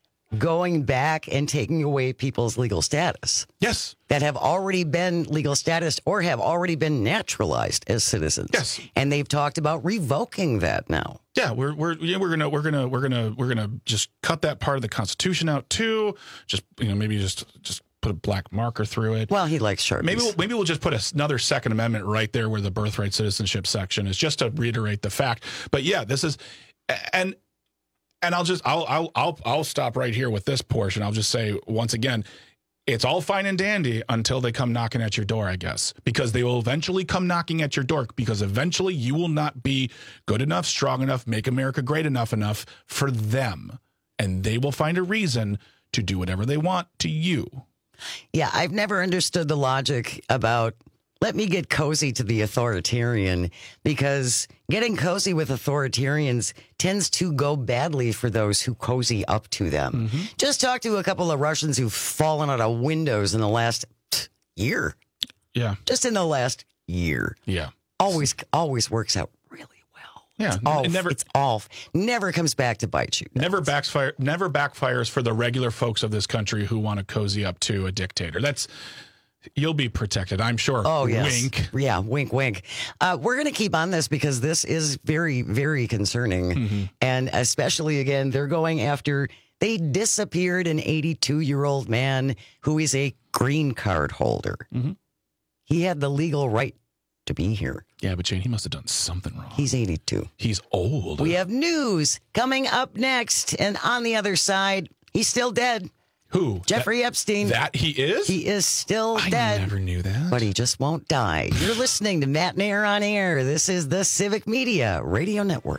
S14: going back and taking away people's legal status.
S15: Yes.
S14: That have already been legal status or have already been naturalized as citizens.
S15: Yes.
S14: And they've talked about revoking that now.
S15: Yeah, we're we're yeah, we're gonna we're gonna we're gonna we're gonna just cut that part of the Constitution out too. Just you know maybe just just put a black marker through it.
S14: Well, he likes Sharpies.
S15: Maybe we'll, maybe we'll just put a, another Second Amendment right there where the birthright citizenship section is, just to reiterate the fact. But yeah, this is and. And I'll just I'll I'll I'll I'll stop right here with this portion. I'll just say once again, it's all fine and dandy until they come knocking at your door, I guess, because they will eventually come knocking at your door because eventually you will not be good enough, strong enough, make America great enough enough for them. And they will find a reason to do whatever they want to you.
S14: Yeah, I've never understood the logic about let me get cozy to the authoritarian, because getting cozy with authoritarians tends to go badly for those who cozy up to them. Mm-hmm. Just talk to a couple of Russians who've fallen out of windows in the last year.
S15: Yeah.
S14: Just in the last year.
S15: Yeah.
S14: Always, always works out really well.
S15: Yeah.
S14: It's all,
S15: it never,
S14: it's all, never comes back to bite you.
S15: Never backfire, never backfires for the regular folks of this country who want to cozy up to a dictator. That's, you'll be protected, I'm sure.
S14: Oh, yes.
S15: Wink.
S14: Yeah, wink, wink. Uh, we're going to keep on this because this is very, very concerning. Mm-hmm. And especially, again, they're going after, they disappeared an eighty-two-year-old man who is a green card holder.
S15: Mm-hmm.
S14: He had the legal right to be here.
S15: Yeah, but Jane, he must have done something wrong.
S14: He's eighty-two.
S15: He's old.
S14: We have news coming up next. And on the other side, he's still dead.
S15: Who?
S14: Jeffrey
S15: that,
S14: Epstein.
S15: That he is?
S14: He is still
S15: I
S14: dead.
S15: I never knew that.
S14: But he just won't die. You're listening to Matt Nair on Air. This is the Civic Media Radio Network.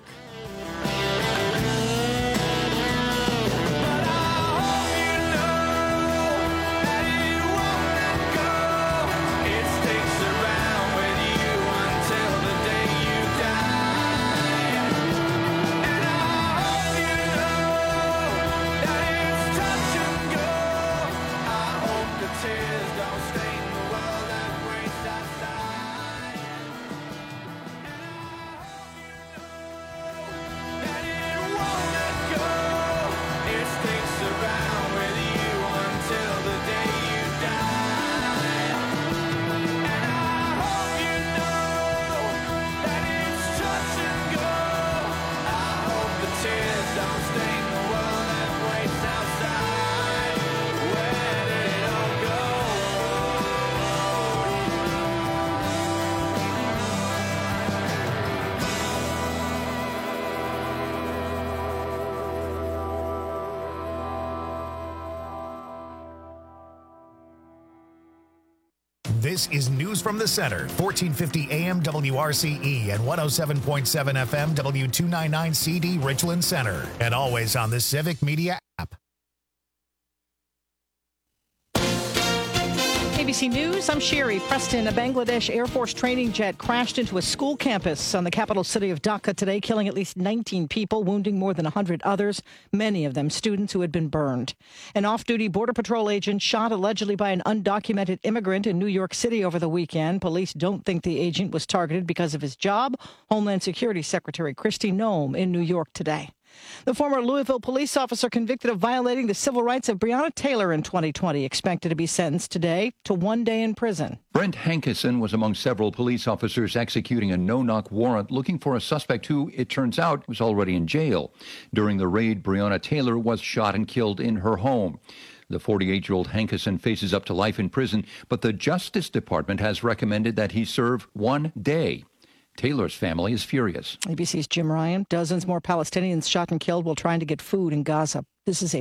S1: This is News from the Center, fourteen fifty A M W R C E and one oh seven point seven F M W two ninety-nine C D Richland Center. And always on the Civic Media app.
S17: A B C News, I'm Sherry Preston. A Bangladesh Air Force training jet crashed into a school campus on the capital city of Dhaka today, killing at least nineteen people, wounding more than one hundred others, many of them students who had been burned. An off-duty Border Patrol agent shot allegedly by an undocumented immigrant in New York City over the weekend. Police don't think the agent was targeted because of his job. Homeland Security Secretary Kristi Noem in New York today. The former Louisville police officer convicted of violating the civil rights of Breonna Taylor in twenty twenty expected to be sentenced today to one day in prison.
S18: Brent Hankison was among several police officers executing a no-knock warrant looking for a suspect who, it turns out, was already in jail. During the raid, Breonna Taylor was shot and killed in her home. The forty-eight-year-old Hankison faces up to life in prison, but the Justice Department has recommended that he serve one day. Taylor's family is furious.
S17: A B C's Jim Ryan. Dozens more Palestinians shot and killed while trying to get food in Gaza. This is a